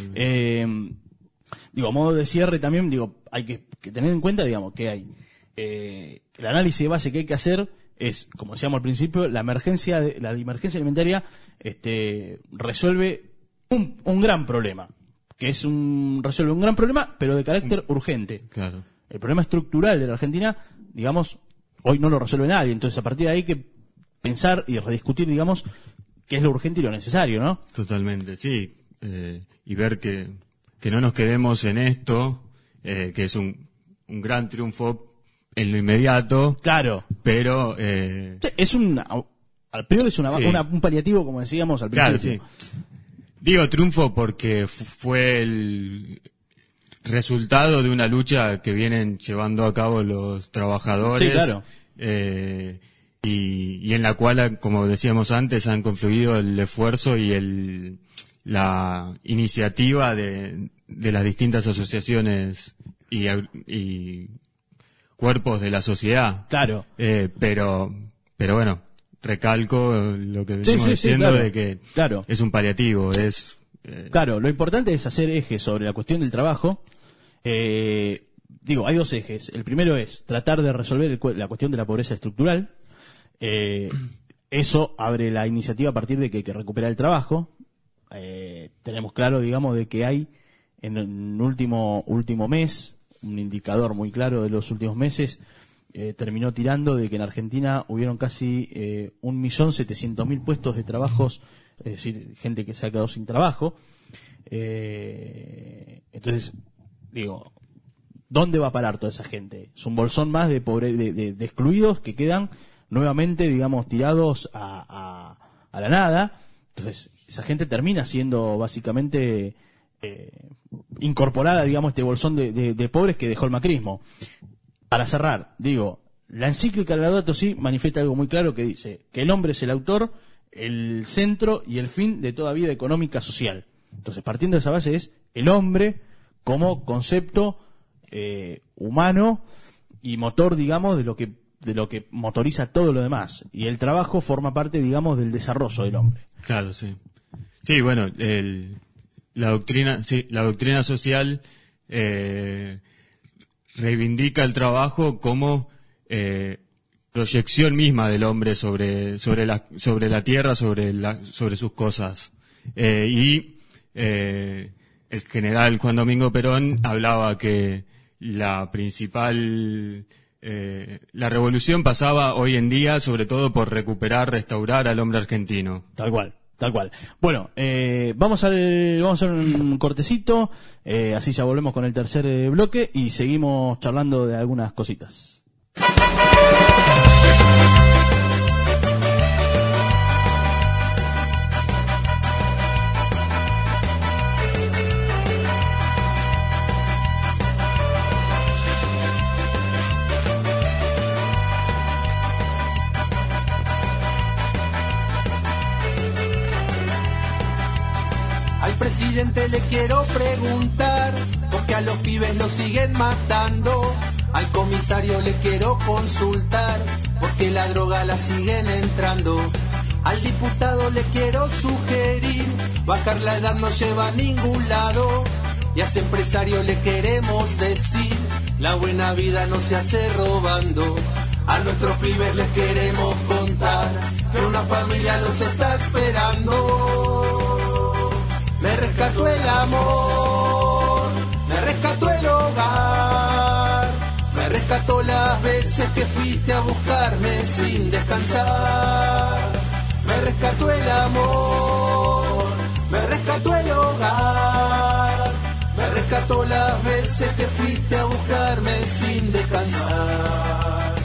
A modo de cierre también, hay que tener en cuenta, que hay el análisis de base que hay que hacer es, como decíamos al principio, la emergencia alimentaria resuelve un gran problema, que resuelve un gran problema, pero de carácter urgente. Claro. El problema estructural de la Argentina, hoy no lo resuelve nadie, entonces a partir de ahí hay que pensar y rediscutir, qué es lo urgente y lo necesario, ¿no? Totalmente, sí, y ver que no nos quedemos en esto, que es un gran triunfo en lo inmediato. Claro. Pero al priori es un paliativo, como decíamos al principio. Claro, sí. Digo triunfo porque fue el resultado de una lucha que vienen llevando a cabo los trabajadores. Sí, claro. Y en la cual, como decíamos antes, han confluido el esfuerzo y la iniciativa de las distintas asociaciones y cuerpos de la sociedad. Claro. Pero bueno, recalco lo que venimos diciendo, claro, de que claro, es un paliativo, Claro, lo importante es hacer ejes sobre la cuestión del trabajo. Hay dos ejes. El primero es tratar de resolver la cuestión de la pobreza estructural. Eso abre la iniciativa a partir de que hay que recuperar el trabajo. Tenemos claro, de que hay en el último mes, un indicador muy claro de los últimos meses, terminó tirando de que en Argentina hubieron casi 1.700.000 puestos de trabajos, es decir, gente que se ha quedado sin trabajo. Entonces, ¿dónde va a parar toda esa gente? Es un bolsón más de excluidos que quedan nuevamente, tirados a la nada. Entonces, esa gente termina siendo básicamente incorporada, este bolsón de pobres que dejó el macrismo. Para cerrar, la encíclica de Laudato Si manifiesta algo muy claro que dice que el hombre es el autor, el centro y el fin de toda vida económica social. Entonces, partiendo de esa base es el hombre como concepto humano y motor, digamos, de lo que motoriza todo lo demás. Y el trabajo forma parte, digamos, del desarrollo del hombre. Claro, sí. Sí, bueno, la doctrina social reivindica el trabajo como proyección misma del hombre sobre la tierra, sobre sus cosas. El general Juan Domingo Perón hablaba que la revolución pasaba hoy en día sobre todo por restaurar al hombre argentino. Tal cual. Bueno, vamos a hacer un cortecito, así ya volvemos con el tercer bloque y seguimos charlando de algunas cositas. Al presidente le quiero preguntar, porque a los pibes los siguen matando. Al comisario le quiero consultar, porque la droga la siguen entrando. Al diputado le quiero sugerir, bajar la edad no lleva a ningún lado. Y a ese empresario le queremos decir, la buena vida no se hace robando. A nuestros pibes les queremos contar, que una familia los está esperando. Me rescató el amor, me rescató el hogar, me rescató las veces que fuiste a buscarme sin descansar. Me rescató el amor, me rescató el hogar, me rescató las veces que fuiste a buscarme sin descansar.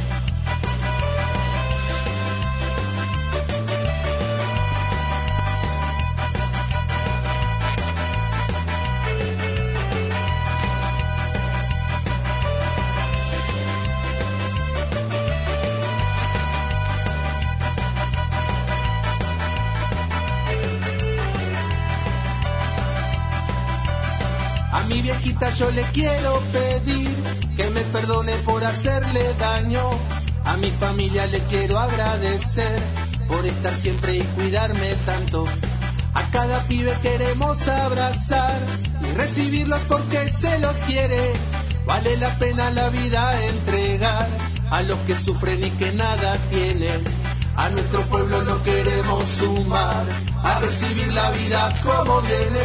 A mi viejita yo le quiero pedir que me perdone por hacerle daño. A mi familia le quiero agradecer por estar siempre y cuidarme tanto. A cada pibe queremos abrazar y recibirlos porque se los quiere. Vale la pena la vida entregar a los que sufren y que nada tienen. A nuestro pueblo lo queremos sumar a recibir la vida como viene.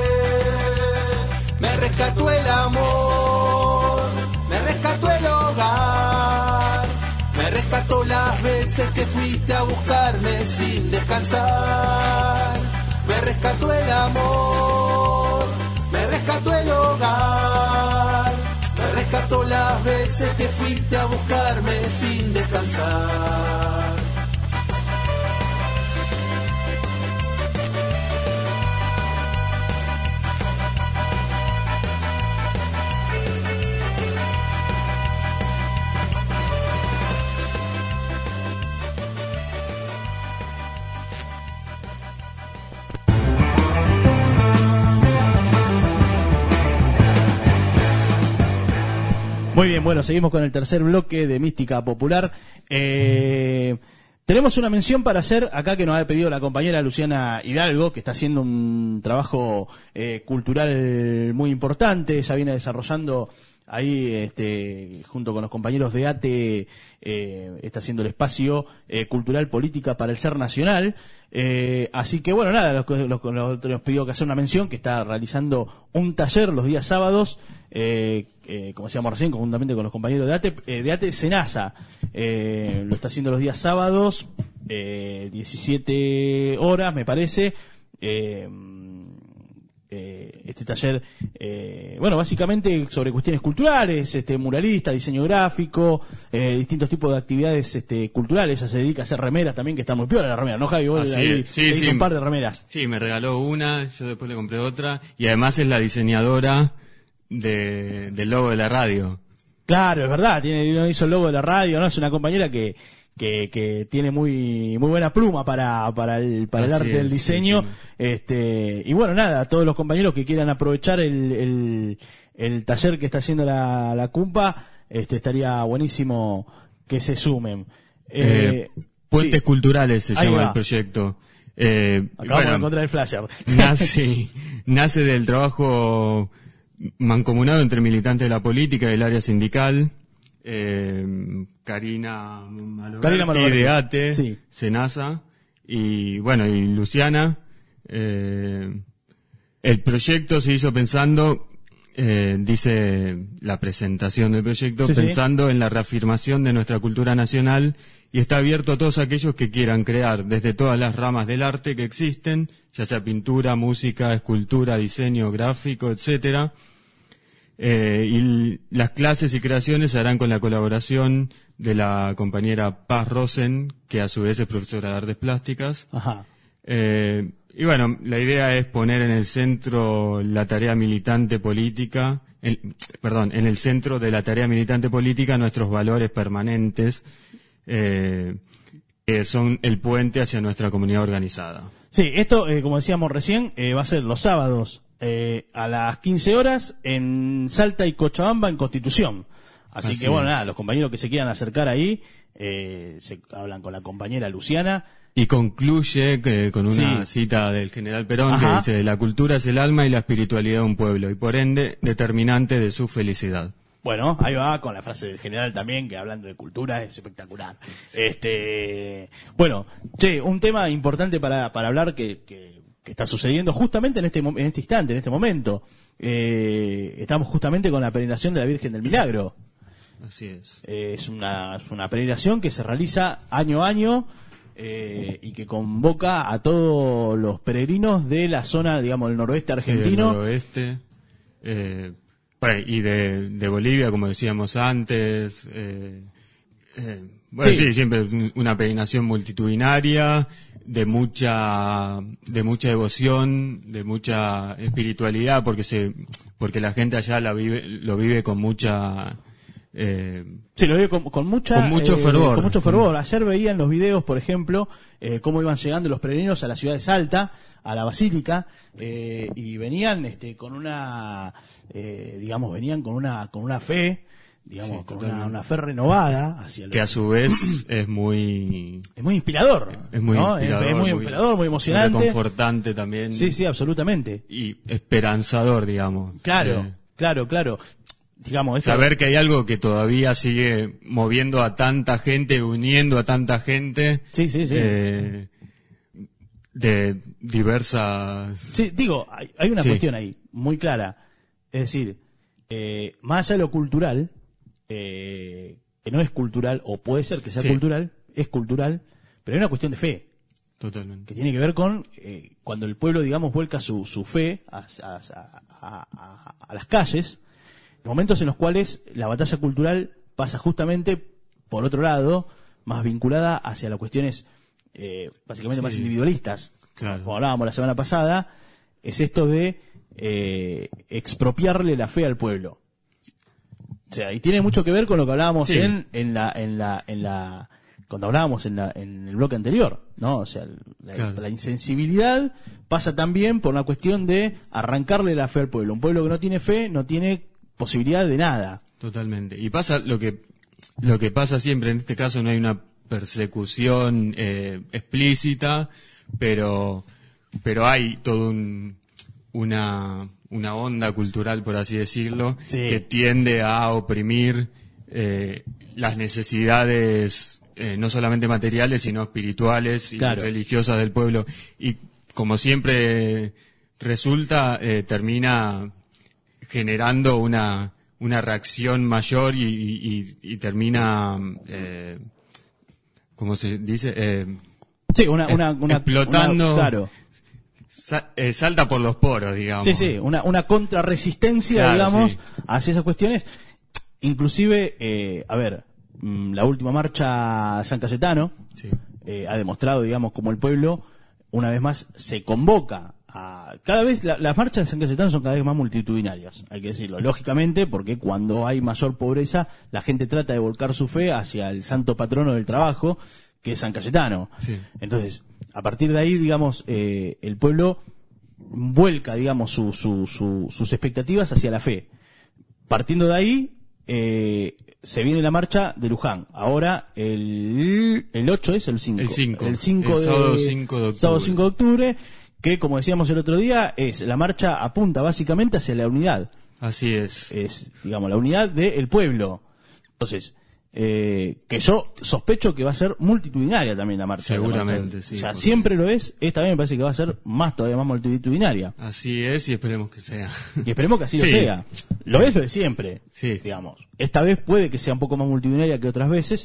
Me rescató el amor, me rescató el hogar, me rescató las veces que fuiste a buscarme sin descansar. Me rescató el amor, me rescató el hogar, me rescató las veces que fuiste a buscarme sin descansar. Muy bien, bueno, seguimos con el tercer bloque de Mística Popular. Tenemos una mención para hacer acá que nos ha pedido la compañera Luciana Hidalgo, que está haciendo un trabajo cultural muy importante. Ella viene desarrollando ahí, junto con los compañeros de ATE, está haciendo el espacio cultural política para el ser nacional. Así que bueno, nada, nos pidió que hacer una mención, que está realizando un taller los días sábados, como decíamos recién, conjuntamente con los compañeros de ATE Senasa. Lo está haciendo los días sábados, 17 horas, me parece. Este taller, bueno, básicamente sobre cuestiones culturales, muralista, diseño gráfico, distintos tipos de actividades culturales. Ella se dedica a hacer remeras también, que están muy piola las remeras, ¿no, Javi? Vos hizo un par de remeras. Sí, me regaló una, yo después le compré otra, y además es la diseñadora del logo de la radio. Claro, es verdad, hizo el logo de la radio, ¿no? Es una compañera que que tiene muy buena pluma para el arte del diseño. Sí. Y bueno, nada, todos los compañeros que quieran aprovechar el taller que está haciendo la CUMPA, estaría buenísimo que se sumen. Puentes culturales se llama el proyecto. Acabamos de encontrar el flyer. Nace del trabajo mancomunado entre militantes de la política y del área sindical. Karina Maloberti de ATE, sí. Senasa y Luciana. El proyecto se hizo pensando, dice la presentación del proyecto, pensando en la reafirmación de nuestra cultura nacional, y está abierto a todos aquellos que quieran crear desde todas las ramas del arte que existen, ya sea pintura, música, escultura, diseño gráfico, etcétera. Y las clases y creaciones se harán con la colaboración de la compañera Paz Rosen, que a su vez es profesora de artes plásticas. Ajá. Y la idea es poner en el centro la tarea militante política, en el centro de la tarea militante política nuestros valores permanentes, que son el puente hacia nuestra comunidad organizada. Sí, esto, como decíamos recién, va a ser los sábados a las 15 horas en Salta y Cochabamba, en Constitución. Así que los compañeros que se quieran acercar ahí, se hablan con la compañera Luciana. Y concluye con una cita del general Perón que dice: la cultura es el alma y la espiritualidad de un pueblo, y por ende determinante de su felicidad. Bueno, ahí va con la frase del general también, que hablando de cultura es espectacular. Un tema importante para hablar que está sucediendo justamente en este instante, en este momento. Estamos justamente con la peregrinación de la Virgen del Milagro. Así es. Es una peregrinación que se realiza año a año, y que convoca a todos los peregrinos de la zona, digamos, del noroeste argentino. Sí, del noroeste. Y de Bolivia, como decíamos antes. Siempre una peregrinación multitudinaria, de mucha devoción, de mucha espiritualidad, porque la gente allá lo vive con mucha... lo vive con mucho fervor. Con mucho fervor. Ayer veía en los videos, por ejemplo, cómo iban llegando los peregrinos a la ciudad de Salta, a la Basílica, y venían con una venían con una fe, digamos, con una fe renovada hacia que a su vez es muy inspirador. Es muy inspirador, es muy inspirador, muy emocionante, muy reconfortante también. Sí, absolutamente. Y esperanzador, digamos. Claro. Digamos, saber que hay algo que todavía sigue moviendo a tanta gente, uniendo a tanta gente. Sí. De diversas... Sí, hay una cuestión ahí, muy clara. Es decir, más allá de lo cultural, que no es cultural, o puede ser que sea cultural, es cultural, pero hay una cuestión de fe. Totalmente. Que tiene que ver con cuando el pueblo, digamos, vuelca su fe a las calles, momentos en los cuales la batalla cultural pasa justamente por otro lado, más vinculada hacia las cuestiones básicamente más individualistas. Claro. Como hablábamos la semana pasada, es esto de expropiarle la fe al pueblo. O sea, y tiene mucho que ver con lo que hablábamos cuando hablábamos en el bloque anterior, ¿no? O sea, la insensibilidad pasa también por una cuestión de arrancarle la fe al pueblo. Un pueblo que no tiene fe no tiene posibilidad de nada. Totalmente. Y pasa lo que pasa siempre, en este caso no hay una persecución explícita, pero hay todo una onda cultural, por así decirlo, que tiende a oprimir las necesidades no solamente materiales, sino espirituales y religiosas del pueblo. Y como siempre resulta, termina generando una reacción mayor y termina, ¿cómo se dice? Explotando. Salta por los poros, digamos. Sí, una contrarresistencia, digamos, hacia esas cuestiones. Inclusive, la última marcha San Cayetano ha demostrado, digamos, como el pueblo una vez más se convoca a... Cada vez las marchas de San Cayetano son cada vez más multitudinarias, hay que decirlo, lógicamente, porque cuando hay mayor pobreza, la gente trata de volcar su fe hacia el santo patrono del trabajo, que es San Cayetano. Sí. Entonces, a partir de ahí, digamos, el pueblo vuelca, digamos, sus expectativas hacia la fe. Partiendo de ahí, se viene la marcha de Luján. Ahora, el 8 es el 5. El 5. El 5 de, sábado 5 de octubre. Sábado 5 de octubre, que como decíamos el otro día, la marcha apunta básicamente hacia la unidad. Así es. Es, digamos, la unidad del pueblo. Entonces, que yo sospecho que va a ser multitudinaria también la marcha. Seguramente, marcha. sí. O sea, siempre lo es, esta vez me parece que va a ser todavía más multitudinaria. Así es, y esperemos que sea. Y esperemos que así lo sea. Lo es lo de siempre, sí. Digamos. Esta vez puede que sea un poco más multitudinaria que otras veces.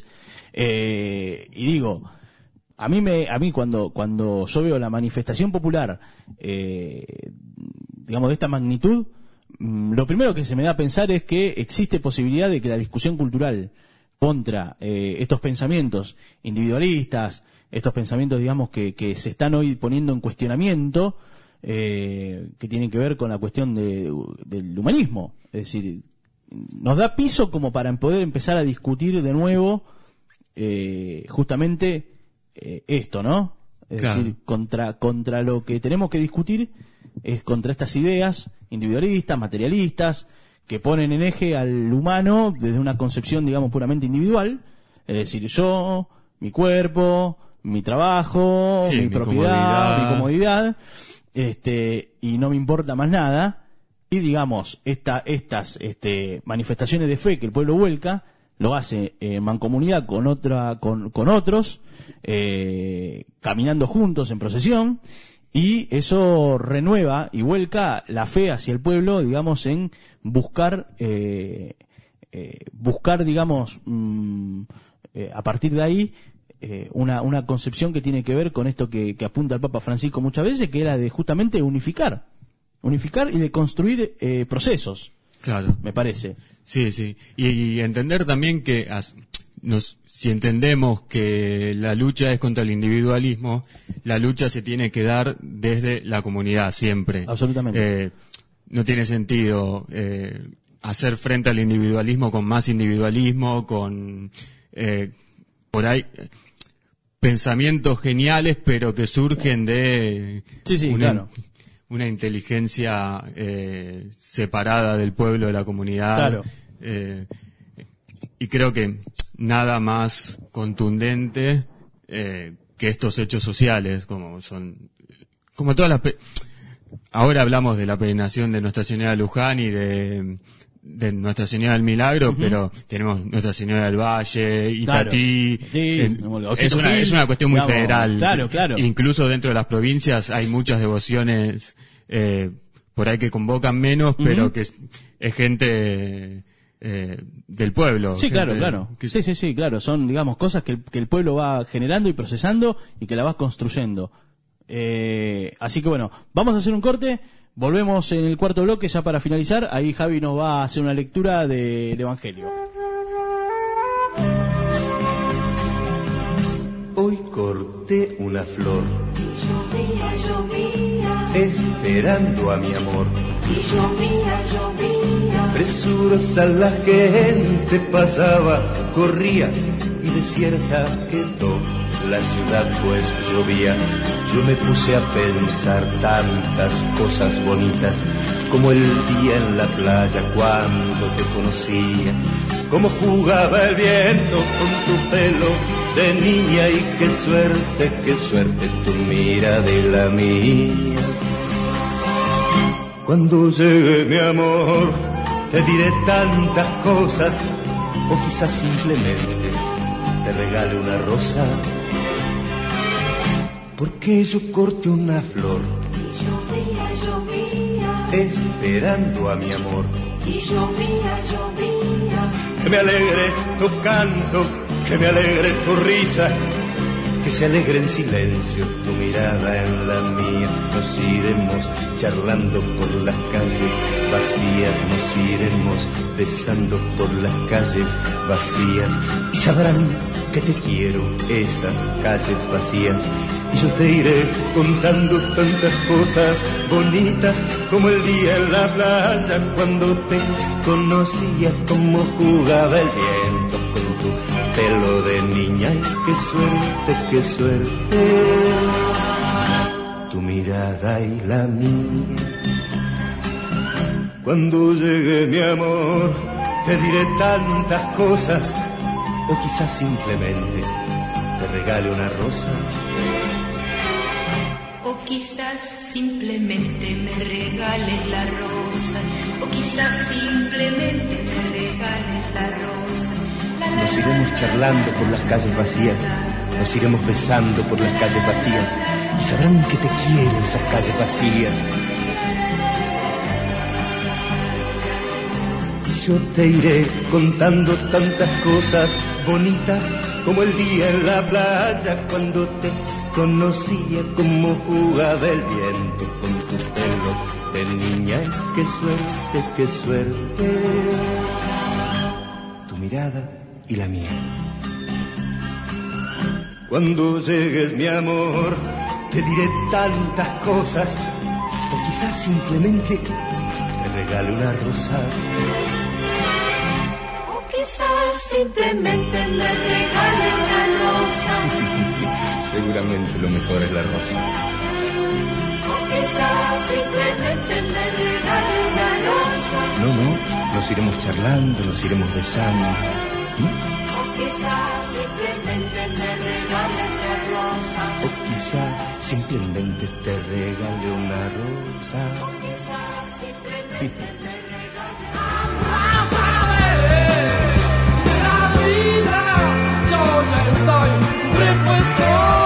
Y digo, a mí cuando yo veo la manifestación popular, digamos, de esta magnitud, lo primero que se me da a pensar es que existe posibilidad de que la discusión cultural contra estos pensamientos individualistas, estos pensamientos, digamos, que se están hoy poniendo en cuestionamiento, que tienen que ver con la cuestión del humanismo. Es decir, nos da piso como para poder empezar a discutir de nuevo justamente esto, ¿no? Es decir, contra lo que tenemos que discutir es contra estas ideas individualistas, materialistas, que ponen en eje al humano desde una concepción, digamos, puramente individual, es decir, yo, mi cuerpo, mi trabajo, mi propiedad, mi comodidad, y no me importa más nada, y digamos, estas manifestaciones de fe que el pueblo vuelca, lo hace en mancomunidad con otros, caminando juntos en procesión, y eso renueva y vuelca la fe hacia el pueblo, digamos, en buscar, digamos, a partir de ahí, una concepción que tiene que ver con esto que apunta el Papa Francisco muchas veces, que era de justamente unificar y de construir procesos. Claro. Me parece. Sí, sí. Y entender también que si entendemos que la lucha es contra el individualismo, la lucha se tiene que dar desde la comunidad siempre. Absolutamente. No tiene sentido hacer frente al individualismo con más individualismo, con por ahí pensamientos geniales, pero que surgen de una inteligencia separada del pueblo, de la comunidad. Claro. Y creo que nada más contundente que estos hechos sociales, como todas las... Ahora hablamos de la peregrinación de Nuestra Señora de Luján y de Nuestra Señora del Milagro, pero tenemos Nuestra Señora del Valle, Itatí. Es una cuestión muy federal. Claro. Incluso dentro de las provincias hay muchas devociones por ahí que convocan menos, pero que es gente del pueblo. Sí, claro. Sí, claro. Son, digamos, cosas que el pueblo va generando y procesando y que la va construyendo. Así que bueno, vamos a hacer un corte. Volvemos en el cuarto bloque ya para finalizar. Ahí Javi nos va a hacer una lectura del Evangelio. Hoy corté una flor. Y llovía, esperando a mi amor. Y llovía. Presurosa la gente pasaba, corría y desierta quedó la ciudad pues llovía. Yo me puse a pensar tantas cosas bonitas, como el día en la playa cuando te conocía, cómo jugaba el viento con tu pelo de niña, y qué suerte tu mirada y la mía. Cuando llegue mi amor te diré tantas cosas, o quizás simplemente te regale una rosa, porque yo corté una flor. Y llovía, esperando a mi amor. Y llovía. Que me alegre tu canto, que me alegre tu risa, que se alegre en silencio tu mirada en la mía. Nos iremos charlando por las calles calles vacías nos iremos besando por las calles vacías y sabrán que te quiero esas calles vacías. Y yo te iré contando tantas cosas bonitas como el día en la playa cuando te conocía, como jugaba el viento con tu pelo de niña. Y qué suerte, tu mirada y la mía. Cuando llegue mi amor te diré tantas cosas, o quizás simplemente te regale una rosa. O quizás simplemente me regales la rosa. O quizás simplemente me regales la rosa. Nos iremos charlando por las calles vacías, nos iremos besando por las calles vacías, y sabrán que te quiero esas calles vacías. Y yo te iré contando tantas cosas bonitas como el día en la playa cuando te conocía, como jugaba el viento con tu pelo de niña. Y qué suerte, tu mirada y la mía. Cuando llegues mi amor te diré tantas cosas, o quizás simplemente te regale una rosa. O quizás simplemente me regales la rosa. Seguramente lo mejor es la rosa. O quizás simplemente me regales la rosa. No, nos iremos charlando, nos iremos besando. O quizás simplemente me regales la rosa. O quizás simplemente te regale una rosa. O quizás simplemente me regale la vida, yo ya estoy repuesto.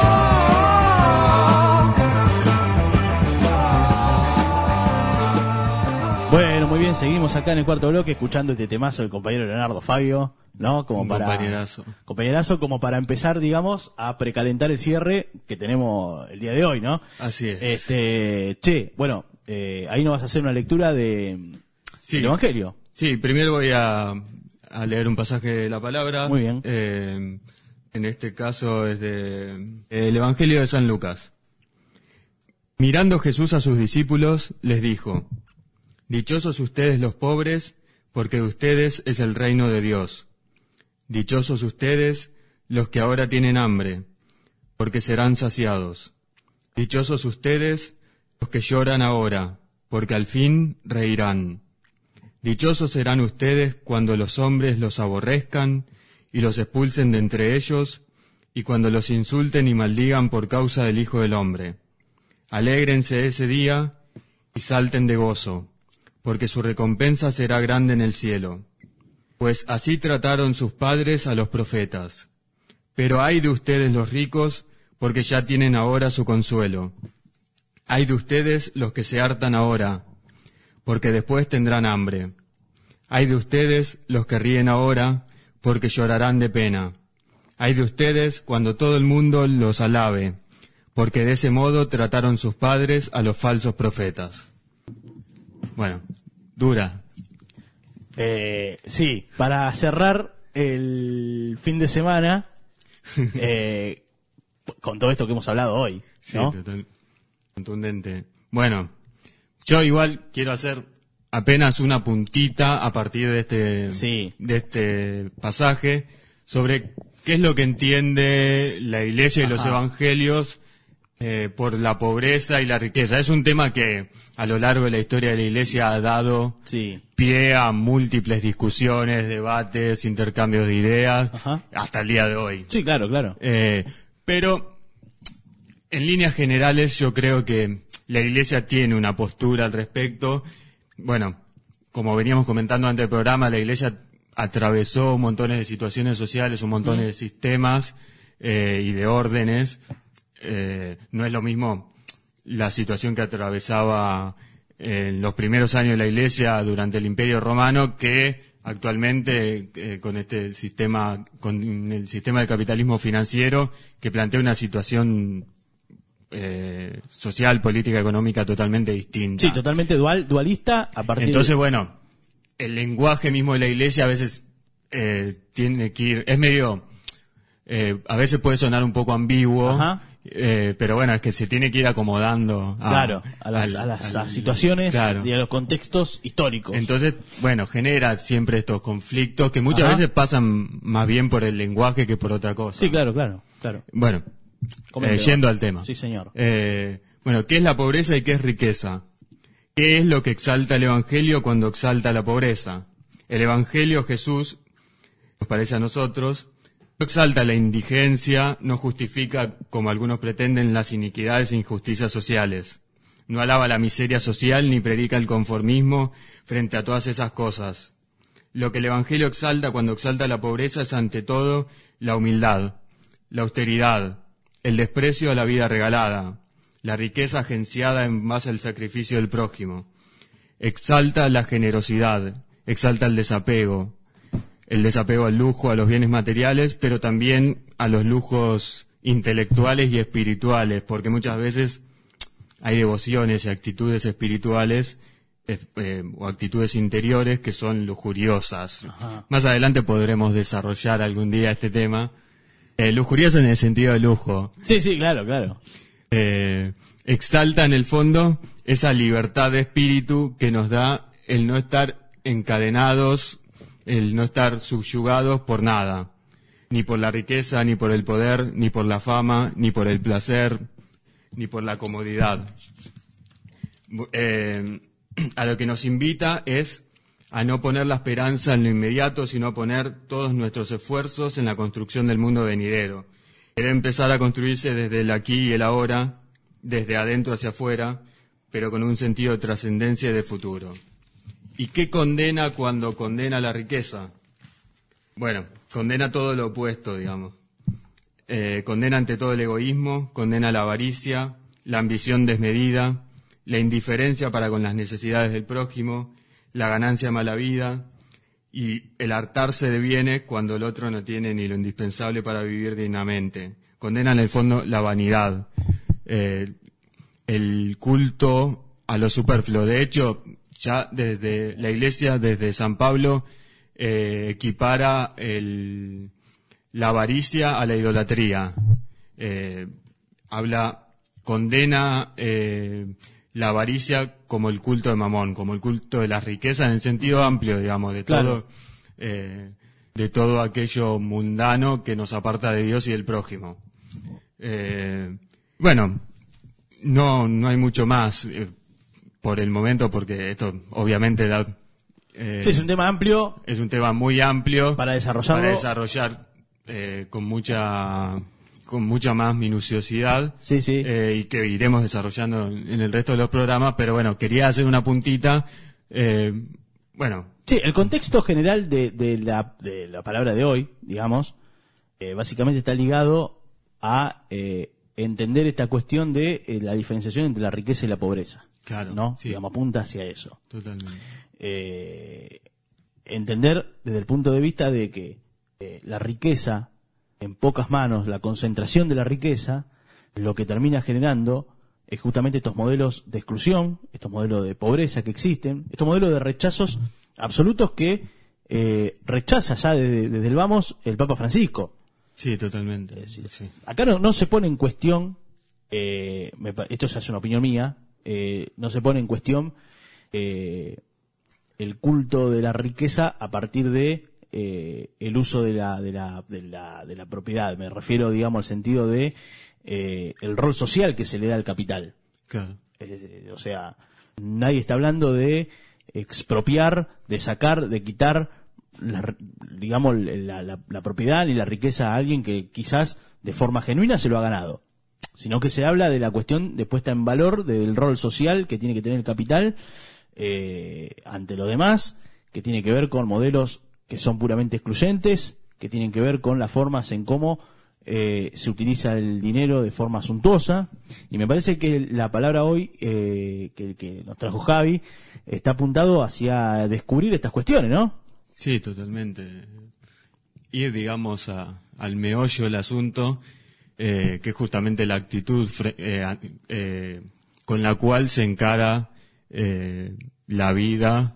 Bueno, muy bien, seguimos acá en el cuarto bloque escuchando este temazo del compañero Leonardo Fabio, ¿no? Como para compañerazo como para empezar, digamos, a precalentar el cierre que tenemos el día de hoy, ¿no? Así es. Bueno, ahí nos vas a hacer una lectura del Evangelio. Sí, primero voy a leer un pasaje de la palabra. Muy bien. En este caso es de el Evangelio de San Lucas. Mirando Jesús a sus discípulos, les dijo: Dichosos ustedes los pobres, porque de ustedes es el reino de Dios. Dichosos ustedes los que ahora tienen hambre, porque serán saciados. Dichosos ustedes los que lloran ahora, porque al fin reirán. Dichosos serán ustedes cuando los hombres los aborrezcan y los expulsen de entre ellos, y cuando los insulten y maldigan por causa del Hijo del Hombre. Alégrense ese día y salten de gozo, porque su recompensa será grande en el cielo. Pues así trataron sus padres a los profetas. Pero ay de ustedes los ricos, porque ya tienen ahora su consuelo. Ay de ustedes los que se hartan ahora, porque después tendrán hambre. Ay de ustedes los que ríen ahora, porque llorarán de pena. Ay de ustedes cuando todo el mundo los alabe, porque de ese modo trataron sus padres a los falsos profetas. Bueno, dura. Sí, para cerrar el fin de semana, con todo esto que hemos hablado hoy, ¿no? Sí, total, contundente. Bueno, yo igual quiero hacer apenas una puntita a partir de este pasaje sobre qué es lo que entiende la Iglesia y los evangelios por la pobreza y la riqueza. Es un tema que a lo largo de la historia de la Iglesia ha dado pie a múltiples discusiones, debates, intercambios de ideas, hasta el día de hoy. Sí, claro, claro. Pero en líneas generales yo creo que la Iglesia tiene una postura al respecto. Bueno, como veníamos comentando antes del programa, la Iglesia atravesó montones de situaciones sociales, un montón de sistemas y de órdenes. No es lo mismo la situación que atravesaba en los primeros años de la Iglesia durante el Imperio Romano que actualmente con este sistema, con el sistema del capitalismo financiero que plantea una situación social, política, económica totalmente distinta. Sí, totalmente dualista a partir Entonces, bueno, el lenguaje mismo de la Iglesia a veces tiene que ir, es medio, a veces puede sonar un poco ambiguo, pero bueno, es que se tiene que ir acomodando a las situaciones, claro, y a los contextos históricos. Entonces, bueno, genera siempre estos conflictos que muchas veces pasan más bien por el lenguaje que por otra cosa. Sí, claro. Bueno, yendo al tema. Sí, señor. Bueno, ¿qué es la pobreza y qué es riqueza? ¿Qué es lo que exalta el Evangelio cuando exalta la pobreza? El Evangelio, Jesús, nos parece a nosotros, no exalta la indigencia, no justifica, como algunos pretenden, las iniquidades e injusticias sociales. No alaba la miseria social ni predica el conformismo frente a todas esas cosas. Lo que el Evangelio exalta cuando exalta la pobreza es ante todo la humildad, la austeridad, el desprecio a la vida regalada, la riqueza agenciada en base al sacrificio del prójimo. Exalta la generosidad, exalta el desapego al lujo, a los bienes materiales, pero también a los lujos intelectuales y espirituales, porque muchas veces hay devociones y actitudes espirituales o actitudes interiores que son lujuriosas. Más adelante podremos desarrollar algún día este tema. Lujurioso en el sentido de lujo. Sí, claro. Exalta en el fondo esa libertad de espíritu que nos da el no estar encadenados, el no estar subyugados por nada, ni por la riqueza, ni por el poder, ni por la fama, ni por el placer, ni por la comodidad. A lo que nos invita es a no poner la esperanza en lo inmediato, sino a poner todos nuestros esfuerzos en la construcción del mundo venidero. Debe empezar a construirse desde el aquí y el ahora, desde adentro hacia afuera, pero con un sentido de trascendencia y de futuro. ¿Y qué condena cuando condena la riqueza? Bueno, condena todo lo opuesto, digamos. Condena ante todo el egoísmo, condena la avaricia, la ambición desmedida, la indiferencia para con las necesidades del prójimo, la ganancia mala vida y el hartarse de bienes cuando el otro no tiene ni lo indispensable para vivir dignamente. Condena en el fondo la vanidad, el culto a lo superfluo. De hecho, ya desde la Iglesia, desde San Pablo, equipara la avaricia a la idolatría. Condena la avaricia como el culto de Mamón, como el culto de la riqueza en el sentido amplio, digamos, de todo aquello mundano que nos aparta de Dios y del prójimo. Bueno, no hay mucho más por el momento, porque esto obviamente da... sí, es un tema amplio. Es un tema muy amplio. Para desarrollarlo. Para desarrollar con mucha más minuciosidad. Sí. Y que iremos desarrollando en el resto de los programas, pero bueno, quería hacer una puntita. Sí, el contexto general de la palabra de hoy, digamos, básicamente está ligado a entender esta cuestión de la diferenciación entre la riqueza y la pobreza. Claro. ¿No? Sí. Digamos, apunta hacia eso. Totalmente. Entender desde el punto de vista de que la riqueza en pocas manos, la concentración de la riqueza, lo que termina generando es justamente estos modelos de exclusión, estos modelos de pobreza que existen, estos modelos de rechazos absolutos que rechaza ya desde el vamos el Papa Francisco. Sí, totalmente. Es decir, sí. Acá no se pone en cuestión, esto ya es una opinión mía, no se pone en cuestión el culto de la riqueza a partir de el uso de la propiedad. Me refiero, digamos, al sentido de el rol social que se le da al capital. Claro. O sea, nadie está hablando de expropiar, de sacar, de quitar la propiedad ni la riqueza a alguien que quizás de forma genuina se lo ha ganado, sino que se habla de la cuestión de puesta en valor del rol social que tiene que tener el capital ante lo demás, que tiene que ver con modelos que son puramente excluyentes, que tienen que ver con las formas en cómo se utiliza el dinero de forma suntuosa. Y me parece que la palabra hoy que nos trajo Javi está apuntado hacia descubrir estas cuestiones, ¿no? Sí, totalmente. Ir, digamos, al meollo del asunto. que es justamente la actitud con la cual se encara la vida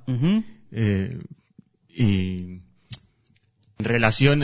y en relación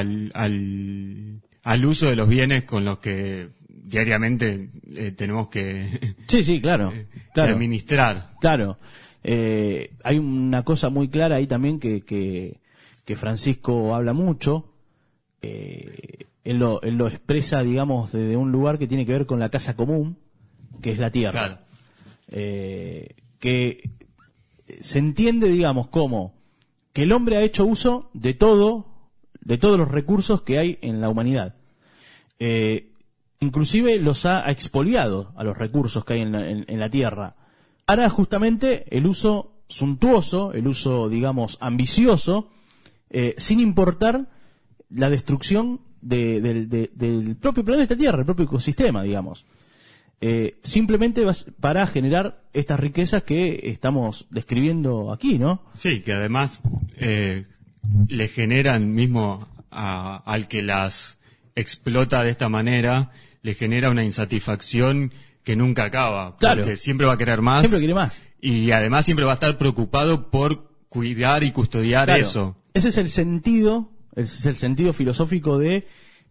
al uso de los bienes con los que diariamente tenemos que claro. administrar. Claro. Hay una cosa muy clara ahí también que Francisco habla mucho. Él lo expresa, digamos, desde un lugar que tiene que ver con la casa común, que es la tierra. Claro. Que se entiende, digamos, como que el hombre ha hecho uso de todos los recursos que hay en la humanidad. Inclusive los ha expoliado a los recursos que hay en la tierra. Para justamente el uso suntuoso, el uso, digamos, ambicioso, sin importar la destrucción del propio planeta Tierra, el propio ecosistema, digamos. Simplemente para generar estas riquezas que estamos describiendo aquí, ¿no? Sí, que además le generan mismo al que las explota de esta manera, le genera una insatisfacción que nunca acaba, claro, porque siempre va a querer más. Siempre quiere más. Y además siempre va a estar preocupado por cuidar y custodiar, claro, eso. Ese es el sentido filosófico de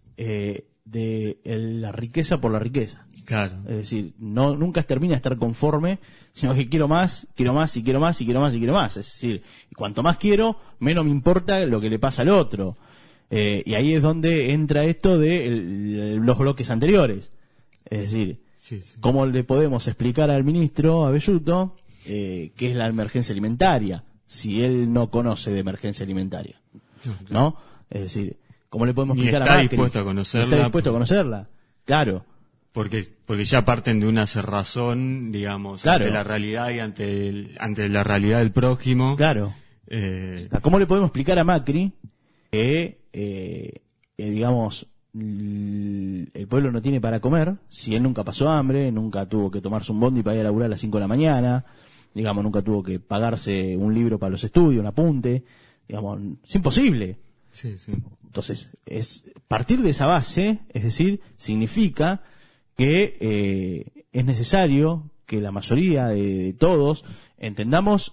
la riqueza por la riqueza. Claro. Es decir, nunca termina de estar conforme, sino que quiero más y quiero más y quiero más. Es decir, cuanto más quiero, menos me importa lo que le pasa al otro. Y ahí es donde entra esto de los bloques anteriores. Es decir, ¿cómo le podemos explicar al ministro Abelluto qué es la emergencia alimentaria si él no conoce de emergencia alimentaria? ¿No? Es decir, ¿cómo le podemos explicar a Macri? Está dispuesto a conocerla. Claro. Porque ya parten de una cerrazón, digamos, claro, ante la realidad y ante la realidad del prójimo. Claro. ¿Cómo le podemos explicar a Macri que, digamos, el pueblo no tiene para comer si él nunca pasó hambre, nunca tuvo que tomarse un bondi para ir a laburar a las 5 de la mañana, digamos, nunca tuvo que pagarse un libro para los estudios, un apunte, digamos, es imposible. Sí. Entonces, partir de esa base, es decir, significa que es necesario que la mayoría de todos entendamos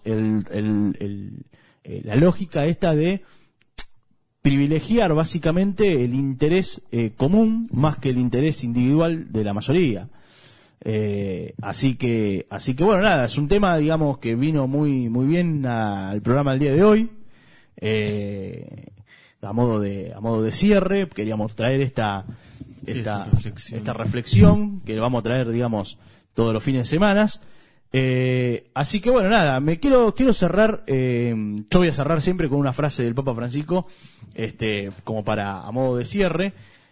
la lógica esta de privilegiar básicamente el interés común más que el interés individual de la mayoría. Así que bueno, nada, es un tema, digamos, que vino muy bien al programa del día de hoy. A modo de cierre, queríamos traer esta reflexión que vamos a traer, digamos, todos los fines de semana. Así que bueno, nada, quiero cerrar, yo voy a cerrar siempre con una frase del Papa Francisco, como a modo de cierre,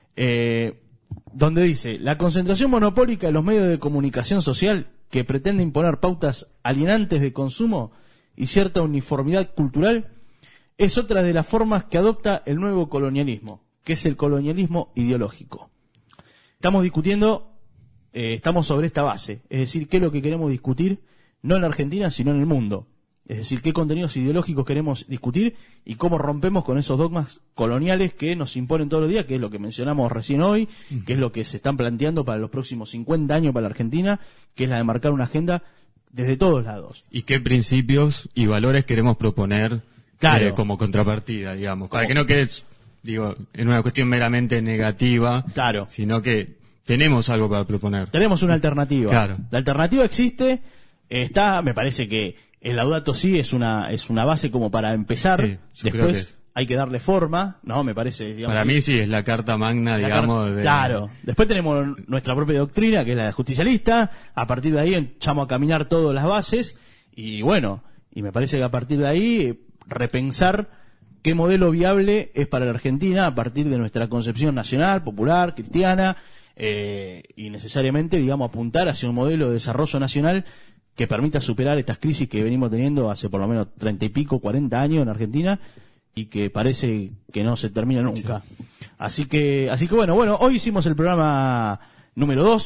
donde dice: la concentración monopólica de los medios de comunicación social que pretende imponer pautas alienantes de consumo y cierta uniformidad cultural es otra de las formas que adopta el nuevo colonialismo, que es el colonialismo ideológico. Estamos discutiendo, estamos sobre esta base, es decir, qué es lo que queremos discutir, no en la Argentina, sino en el mundo. Es decir, qué contenidos ideológicos queremos discutir y cómo rompemos con esos dogmas coloniales que nos imponen todos los días, que es lo que mencionamos recién hoy, que es lo que se están planteando para los próximos 50 años para la Argentina, que es la de marcar una agenda desde todos lados. ¿Y qué principios y valores queremos proponer? Claro. Como contrapartida, digamos, para que no quede, en una cuestión meramente negativa, claro, sino que tenemos algo para proponer. Tenemos una alternativa. Claro. La alternativa existe, me parece que el Laudato Si es una base como para empezar. Sí, después hay que darle forma, ¿no? Me parece, digamos. Para mí sí, es la carta magna, digamos. Claro. Después tenemos nuestra propia doctrina, que es la justicialista. A partir de ahí echamos a caminar todas las bases. Y bueno, me parece que a partir de ahí repensar qué modelo viable es para la Argentina a partir de nuestra concepción nacional, popular, cristiana, y necesariamente, digamos, apuntar hacia un modelo de desarrollo nacional que permita superar estas crisis que venimos teniendo hace por lo menos 30 y pico, 40 años en Argentina y que parece que no se termina nunca. Sí. Así que bueno, hoy hicimos el programa número 2,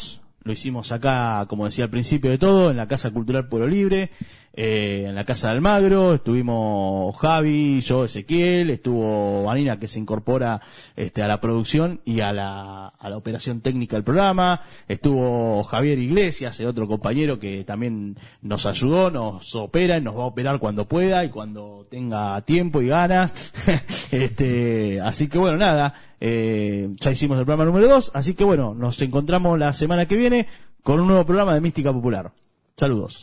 lo hicimos acá, como decía al principio de todo, en la Casa Cultural Pueblo Libre, en la Casa de Almagro. Estuvimos Javi, yo, Ezequiel, estuvo Vanina, que se incorpora a la producción y a la operación técnica del programa. Estuvo Javier Iglesias, otro compañero que también nos ayudó, nos opera y nos va a operar cuando pueda y cuando tenga tiempo y ganas. Así que bueno, nada, ya hicimos el programa número 2, así que bueno, nos encontramos la semana que viene con un nuevo programa de Mística Popular. Saludos.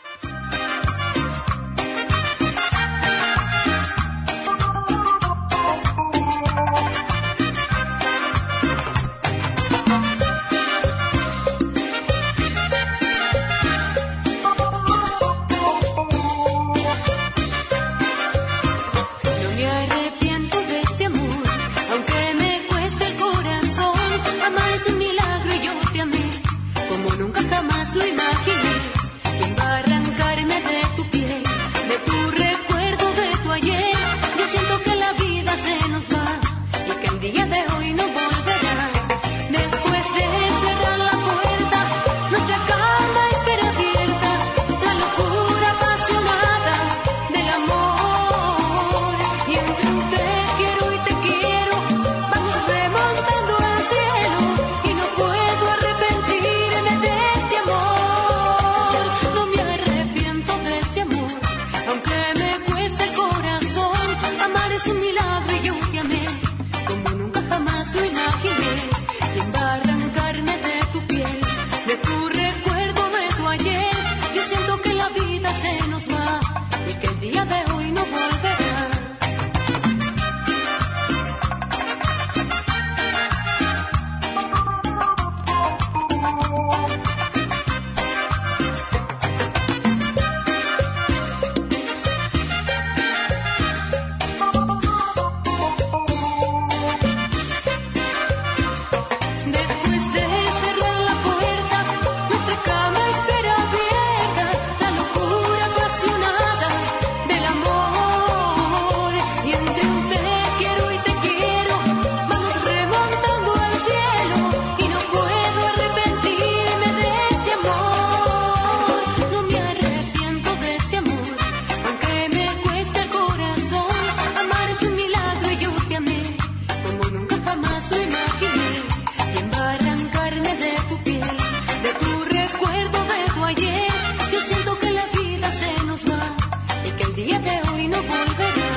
Lo imaginé, ¿quién va a arrancarme de tu piel, de tu recuerdo, de tu ayer? Yo siento que la vida se nos va y que el día de hoy no volverá. Después de cerrar la puerta, nuestra cama espera abierta, la locura apasionada del amor. Y entre un te quiero y te quiero, vamos remontando al cielo y no puedo arrepentirme de este amor. No me arrepiento de este amor, aunque me cueste el corazón. Amar es un milagro y yo te amé como nunca jamás lo imaginé. ¿Quién va a arrancarme de tu piel, de tu recuerdo, de tu ayer? Yo siento que la vida se nos va y que el día de hoy no volverá. Después de cerrar la puerta, nuestra cama espera abierta, la locura apasionada del amor. Y entre un te quiero y te quiero, vamos remontando al cielo y no puedo arrepentirme de este amor. No me arrepiento de este amor, aunque me cueste el corazón. Amar es un milagro y yo te amé como nunca jamás lo imaginé. ¿Quién va a arrancarme de tu piel, de tu recuerdo, de tu ayer? Yo siento que la vida se nos va y que el día de hoy no volverá.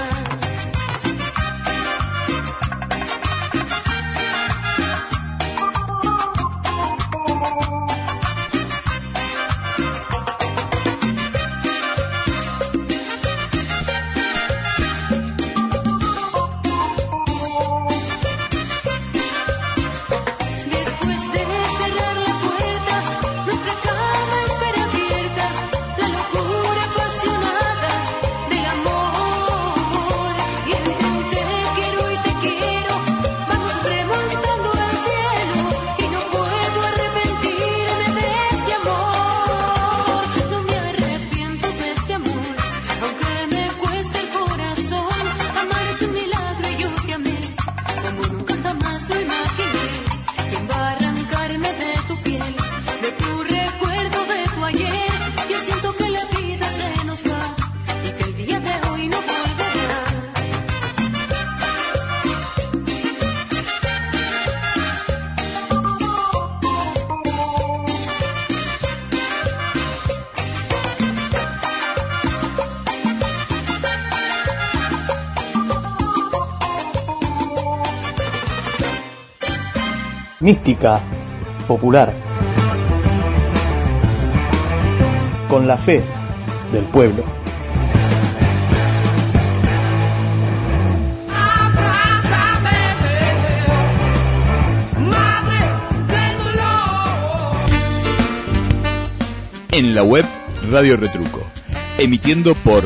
Después de cerrar la puerta, nuestra cama espera abierta, la locura apasionada del amor. Y entre un te quiero y te quiero, vamos remontando al cielo y no puedo arrepentirme de este amor. No me arrepiento de este amor, aunque me cueste el corazón. Amar es un milagro y yo te amé como nunca jamás lo imaginé. ¿Quién va a arrancarme de tu piel, de tu recuerdo, de tu ayer? Yo siento que la vida se nos va y que el día de hoy no volverá. Mística Popular. Con la fe del pueblo. En la web Radio Retruco, emitiendo por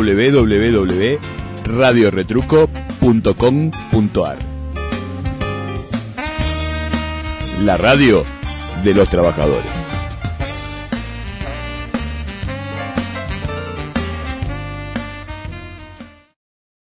www.radioretruco.com.ar. La radio de los trabajadores.